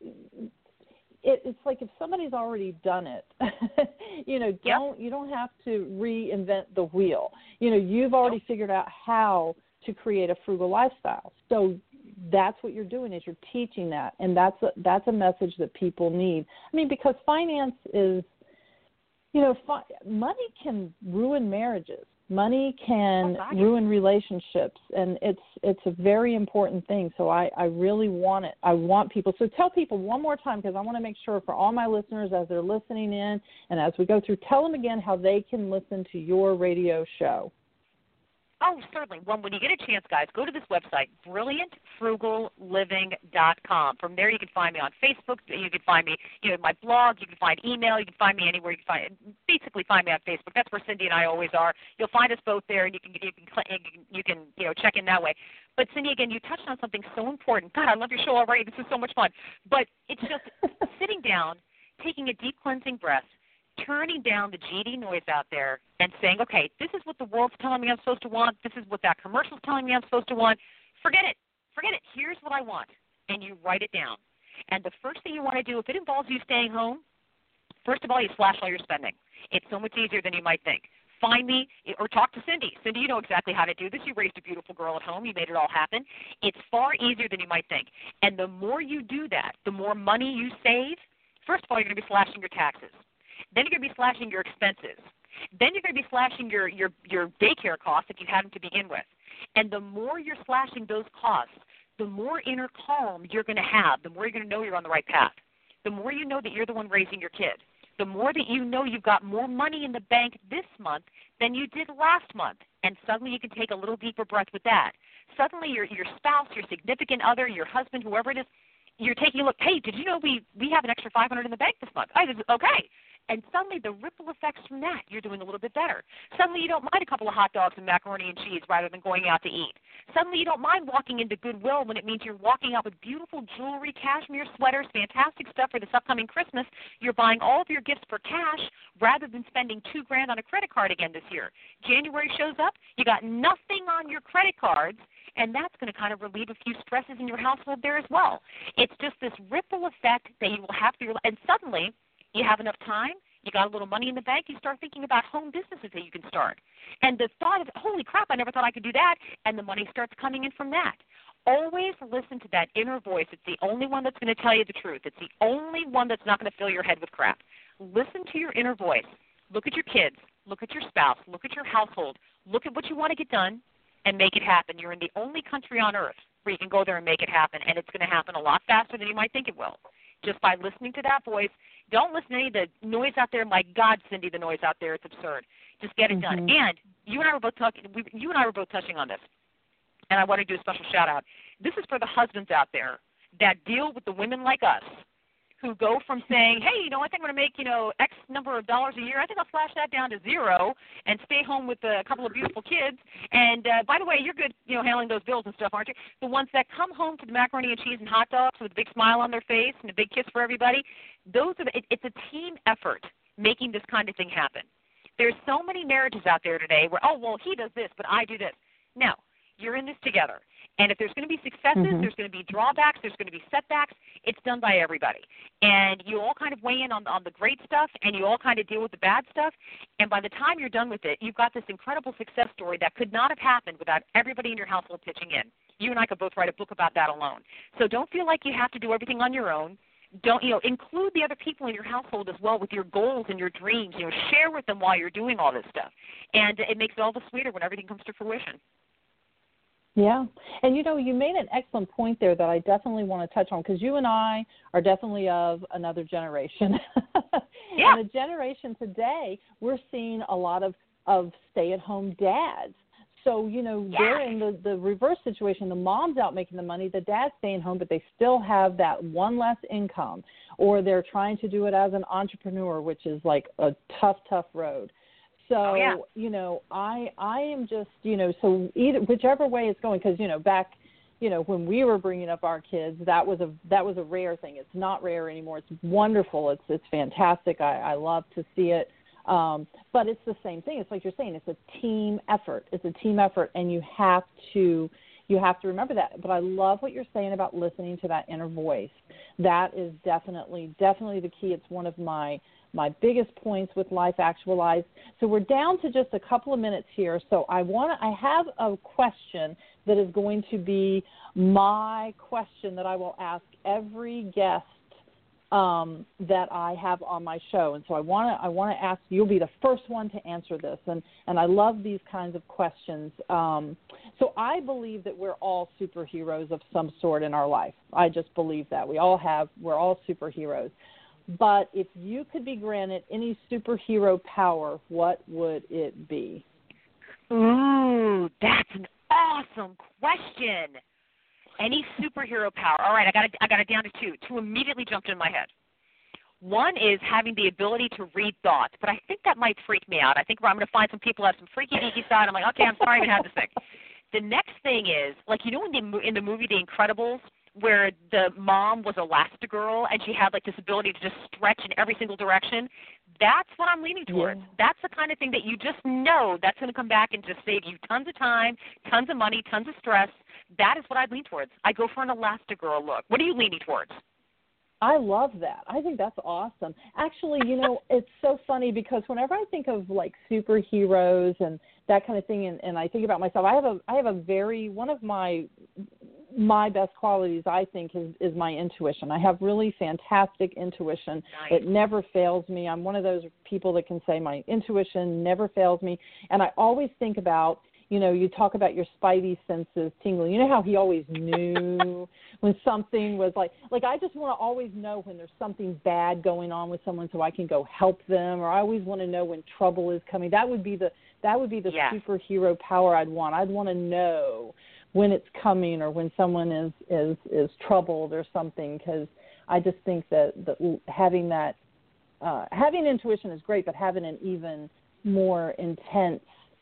it, it's like if somebody's already done it, you know, don't yep. you don't have to reinvent the wheel. You know, you've already nope. figured out how to create a frugal lifestyle. So that's what you're doing is you're teaching that, and that's a, that's a message that people need. I mean, because finance is, you know, fi- money can ruin marriages. Money can oh, ruin relationships, and it's it's a very important thing. So I, I really want it. I want people. So tell people one more time, because I want to make sure for all my listeners as they're listening in and as we go through, tell them again how they can listen to your radio show. Oh, certainly. Well, when you get a chance, guys, go to this website, brilliant frugal living dot com. From there, you can find me on Facebook. You can find me, you know, my blog. You can find email. You can find me anywhere. You can find, basically, find me on Facebook. That's where Cindy and I always are. You'll find us both there, and you can you can you can you know check in that way. But Cindy, again, you touched on something so important. God, I love your show already. This is so much fun. But it's just sitting down, taking a deep cleansing breath, turning down the G D noise out there and saying, okay, this is what the world's telling me I'm supposed to want. This is what that commercial's telling me I'm supposed to want. Forget it. Forget it. Here's what I want. And you write it down. And the first thing you want to do, if it involves you staying home, first of all, you slash all your spending. It's so much easier than you might think. Find me or talk to Cindy. Cindy, you know exactly how to do this. You raised a beautiful girl at home. You made it all happen. It's far easier than you might think. And the more you do that, the more money you save, first of all, you're going to be slashing your taxes. Then you're going to be slashing your expenses. Then you're going to be slashing your, your, your daycare costs if you had them to begin with. And the more you're slashing those costs, the more inner calm you're going to have, the more you're going to know you're on the right path. The more you know that you're the one raising your kid. The more that you know you've got more money in the bank this month than you did last month. And suddenly you can take a little deeper breath with that. Suddenly your, your spouse, your significant other, your husband, whoever it is, you're taking a look, hey, did you know we, we have an extra five hundred dollars in the bank this month? I said, okay. And suddenly the ripple effects from that, you're doing a little bit better. Suddenly you don't mind a couple of hot dogs and macaroni and cheese rather than going out to eat. Suddenly you don't mind walking into Goodwill when it means you're walking out with beautiful jewelry, cashmere sweaters, fantastic stuff for this upcoming Christmas. You're buying all of your gifts for cash rather than spending two grand on a credit card again this year. January shows up, you got nothing on your credit cards, and that's going to kind of relieve a few stresses in your household there as well. It's just this ripple effect that you will have to, and suddenly you have enough time, you got a little money in the bank, you start thinking about home businesses that you can start. And the thought of, holy crap, I never thought I could do that, and the money starts coming in from that. Always listen to that inner voice. It's the only one that's going to tell you the truth. It's the only one that's not going to fill your head with crap. Listen to your inner voice. Look at your kids. Look at your spouse. Look at your household. Look at what you want to get done and make it happen. You're in the only country on earth where you can go there and make it happen, and it's going to happen a lot faster than you might think it will. Just by listening to that voice. Don't listen to any of the noise out there. My God, Cindy, the noise out there, it's absurd. Just get it mm-hmm. done. And you and I were both talking. We, you and I were both touching on this, and I want to do a special shout out. This is for the husbands out there that deal with the women like us who go from saying, hey, you know, I think I'm going to make, you know, X number of dollars a year. I think I'll slash that down to zero and stay home with a couple of beautiful kids. And, uh, by the way, you're good, you know, handling those bills and stuff, aren't you? The ones that come home to the macaroni and cheese and hot dogs with a big smile on their face and a big kiss for everybody, those are the, it, it's a team effort making this kind of thing happen. There's so many marriages out there today where, oh, well, he does this, but I do this. No, you're in this together. And if there's going to be successes, mm-hmm. there's going to be drawbacks, there's going to be setbacks, it's done by everybody. And you all kind of weigh in on, on the great stuff, and you all kind of deal with the bad stuff. And by the time you're done with it, you've got this incredible success story that could not have happened without everybody in your household pitching in. You and I could both write a book about that alone. So don't feel like you have to do everything on your own. Don't, you know, include the other people in your household as well with your goals and your dreams. You know, share with them while you're doing all this stuff. And it makes it all the sweeter when everything comes to fruition. Yeah. And, you know, you made an excellent point there that I definitely want to touch on, because you and I are definitely of another generation. Yeah. And the generation today, we're seeing a lot of, of stay-at-home dads. So, you know, yeah. they're in the, the reverse situation. The mom's out making the money, the dad's staying home, but they still have that one less income, or they're trying to do it as an entrepreneur, which is like a tough, tough road. So, oh, yeah. you know, I I am just, you know, so either whichever way it's going, because, you know, back, you know, when we were bringing up our kids, that was a that was a rare thing. It's not rare anymore. It's wonderful. It's it's fantastic. I, I love to see it. Um, but it's the same thing. It's like you're saying, it's a team effort. It's a team effort, and you have to you have to remember that. But I love what you're saying about listening to that inner voice. That is definitely definitely the key. It's one of my my biggest points with Life Actualized. So we're down to just a couple of minutes here. So I want to, I have a question that is going to be my question that I will ask every guest um, that I have on my show. And so I want to, I want to ask, you'll be the first one to answer this. And, and I love these kinds of questions. Um, so I believe that we're all superheroes of some sort in our life. I just believe that. We all have, we're all superheroes. But if you could be granted any superhero power, what would it be? Ooh, that's an awesome question. Any superhero power. All right, I got it, I got it down to two. Two immediately jumped in my head. One is having the ability to read thoughts, but I think that might freak me out. I think I'm going to find some people who have some freaky deaky side. I'm like, okay, I'm sorry I even have this thing. The next thing is, like, you know in the, in the movie The Incredibles, where the mom was Elastigirl and she had like this ability to just stretch in every single direction, that's what I'm leaning towards. Yeah. That's the kind of thing that you just know that's going to come back and just save you tons of time, tons of money, tons of stress. That is what I'd lean towards. I go for an Elastigirl look. What are you leaning towards? I love that. I think that's awesome. Actually, you know, it's so funny because whenever I think of like superheroes and that kind of thing, and, and I think about myself, I have a I have a very one of my my best qualities, I think, is, is my intuition. I have really fantastic intuition. Nice. It never fails me. I'm one of those people that can say my intuition never fails me. And I always think about, you know, you talk about your spidey senses tingling. You know how he always knew when something was like, like I just want to always know when there's something bad going on with someone so I can go help them, or I always want to know when trouble is coming. That would be the, that would be the yeah. superhero power I'd want. I'd want to know when it's coming or when someone is, is, is troubled or something, because I just think that, that having that, uh, having intuition is great, but having an even more intense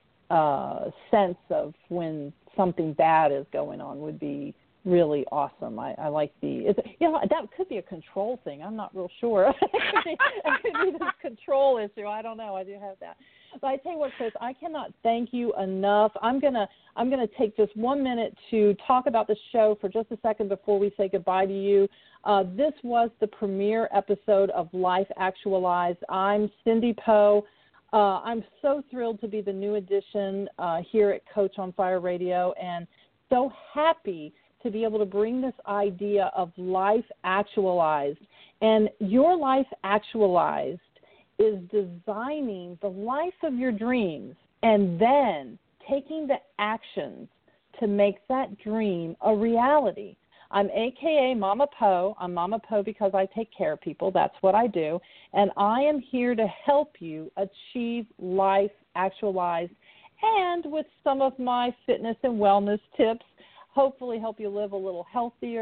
uh, sense of when something bad is going on would be really awesome. I, I like the, it's, you know, that could be a control thing. I'm not real sure. It could be, it could be this control issue. I don't know. I do have that. But I tell you what, Chris, I cannot thank you enough. I'm gonna I'm gonna take just one minute to talk about the show for just a second before we say goodbye to you. Uh, this was the premiere episode of Life Actualized. I'm Cindy Poe. Uh, I'm so thrilled to be the new addition uh, here at Coach on Fire Radio, and so happy to be able to bring this idea of life actualized. And your life actualized is designing the life of your dreams and then taking the actions to make that dream a reality. I'm A K A Mama Poe. I'm Mama Poe because I take care of people. That's what I do. And I am here to help you achieve life actualized, and with some of my fitness and wellness tips, hopefully help you live a little healthier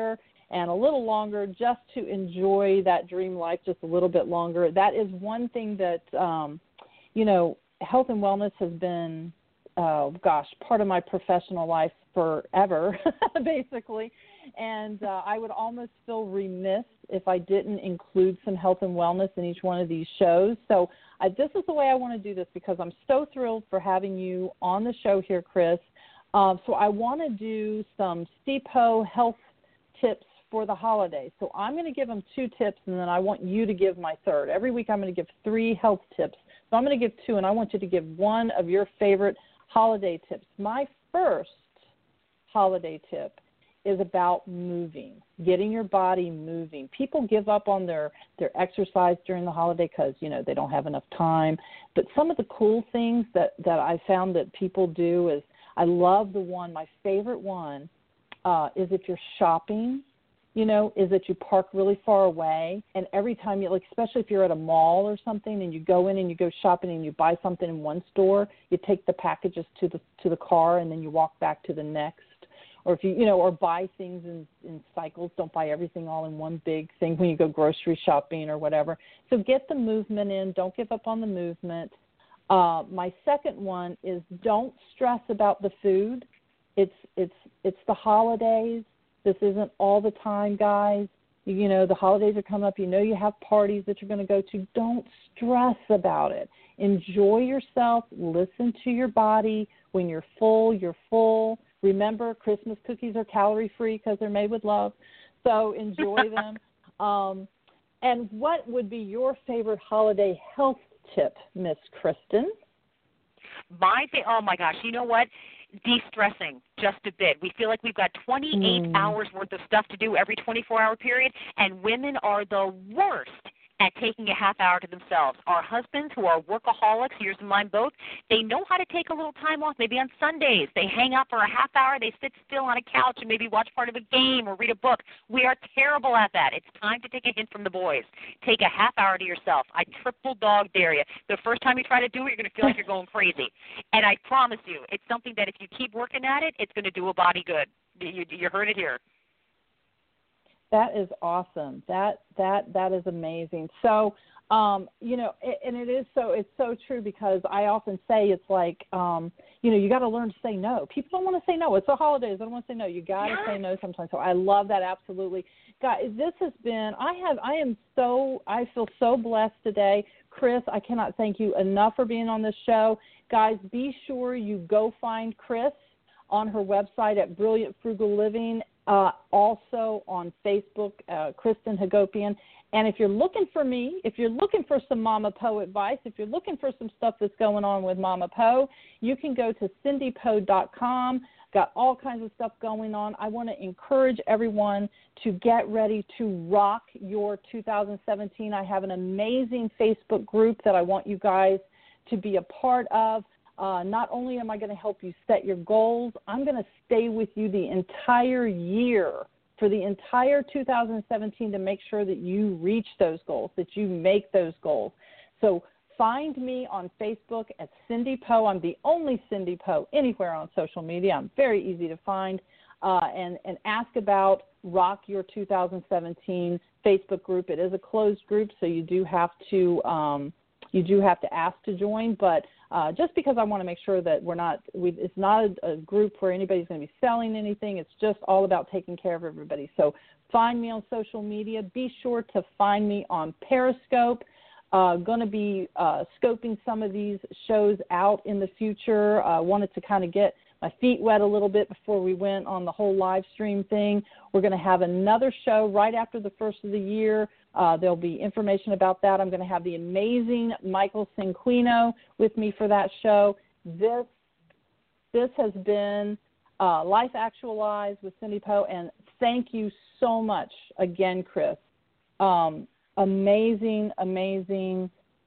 and a little longer just to enjoy that dream life just a little bit longer. That is one thing that, um, you know, health and wellness has been, uh, gosh, part of my professional life forever, basically. And uh, I would almost feel remiss if I didn't include some health and wellness in each one of these shows. So I, this is the way I want to do this because I'm so thrilled for having you on the show here, Chris. Um, so I want to do some C P O health tips for the holidays. So I'm going to give them two tips, and then I want you to give my third. Every week I'm going to give three health tips. So I'm going to give two, and I want you to give one of your favorite holiday tips. My first holiday tip is about moving, getting your body moving. People give up on their, their exercise during the holiday because, you know, they don't have enough time. But some of the cool things that, that I found that people do is, I love the one, my favorite one uh, is if you're shopping, you know, is that you park really far away. And every time you, like, especially if you're at a mall or something and you go in and you go shopping and you buy something in one store, you take the packages to the to the car and then you walk back to the next. Or if you, you know, or buy things in, in cycles. Don't buy everything all in one big thing when you go grocery shopping or whatever. So get the movement in. Don't give up on the movement. Uh, my second one is don't stress about the food. It's it's it's the holidays. This isn't all the time, guys. You, you know, the holidays are coming up. You know you have parties that you're going to go to. Don't stress about it. Enjoy yourself. Listen to your body. When you're full, you're full. Remember, Christmas cookies are calorie-free because they're made with love, so enjoy them. Um, and what would be your favorite holiday health tip, Miss Kristen? My thing, oh, my gosh, you know what? De-stressing just a bit. We feel like we've got twenty-eight mm. hours worth of stuff to do every twenty-four hour period, and women are the worst at taking a half hour to themselves. Our husbands, who are workaholics, yours and mine both, they know how to take a little time off, maybe on Sundays. They hang out for a half hour, they sit still on a couch and maybe watch part of a game or read a book. We are terrible at that. It's time to take a hint from the boys. Take a half hour to yourself. I triple dog dare you. The first time you try to do it, you're going to feel like you're going crazy. And I promise you, it's something that if you keep working at it, it's going to do a body good. You, you heard it here. That is awesome. That that that is amazing. So, um, you know, it, and it is so it's so true because I often say it's like, um, you know, you got to learn to say no. People don't want to say no. It's the holidays. I don't want to say no. You got to say no sometimes. So I love that absolutely. Guys, this has been. I have. I am so. I feel so blessed today, Chris. I cannot thank you enough for being on this show, guys. Be sure you go find Chris on her website at Brilliant Frugal Living. Uh, also on Facebook, uh, Kristen Hagopian. And if you're looking for me, if you're looking for some Mama Poe advice, if you're looking for some stuff that's going on with Mama Poe, you can go to cindy poe dot com. Got all kinds of stuff going on. I want to encourage everyone to get ready to rock your two thousand seventeen. I have an amazing Facebook group that I want you guys to be a part of. Uh, not only am I going to help you set your goals, I'm going to stay with you the entire year, for the entire two thousand seventeen, to make sure that you reach those goals, that you make those goals. So find me on Facebook at Cindy Poe. I'm the only Cindy Poe anywhere on social media. I'm very easy to find. Uh, and, and ask about Rock Your two thousand seventeen Facebook group. It is a closed group, so you do have to um, you do have to ask to join, but Uh, just because I want to make sure that we're not, we, it's not a, a group where anybody's going to be selling anything. It's just all about taking care of everybody. So find me on social media. Be sure to find me on Periscope. Uh, going to be uh, scoping some of these shows out in the future. Uh, wanted to kind of get my feet wet a little bit before we went on the whole live stream thing. We're going to have another show right after the first of the year. Uh, there'll be information about that. I'm going to have the amazing Michael Cinquino with me for that show. This this has been uh, Life Actualized with Cindy Poe, and thank you so much again, Chris. Um, amazing, amazing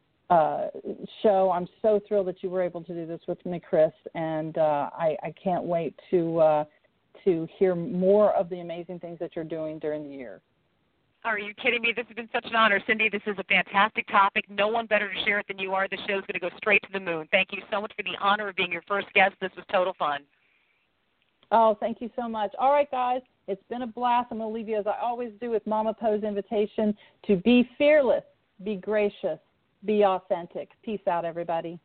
uh, show. I'm so thrilled that you were able to do this with me, Chris, and uh, I, I can't wait to uh, to hear more of the amazing things that you're doing during the year. Are you kidding me? This has been such an honor. Cindy, this is a fantastic topic. No one better to share it than you are. The show's going to go straight to the moon. Thank you so much for the honor of being your first guest. This was total fun. Oh, thank you so much. All right, guys, It's been a blast. I'm going to leave you, as I always do, with Mama Poe's invitation to be fearless, be gracious, be authentic. Peace out, everybody.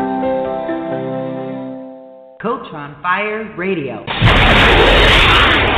Coach on Fire Radio.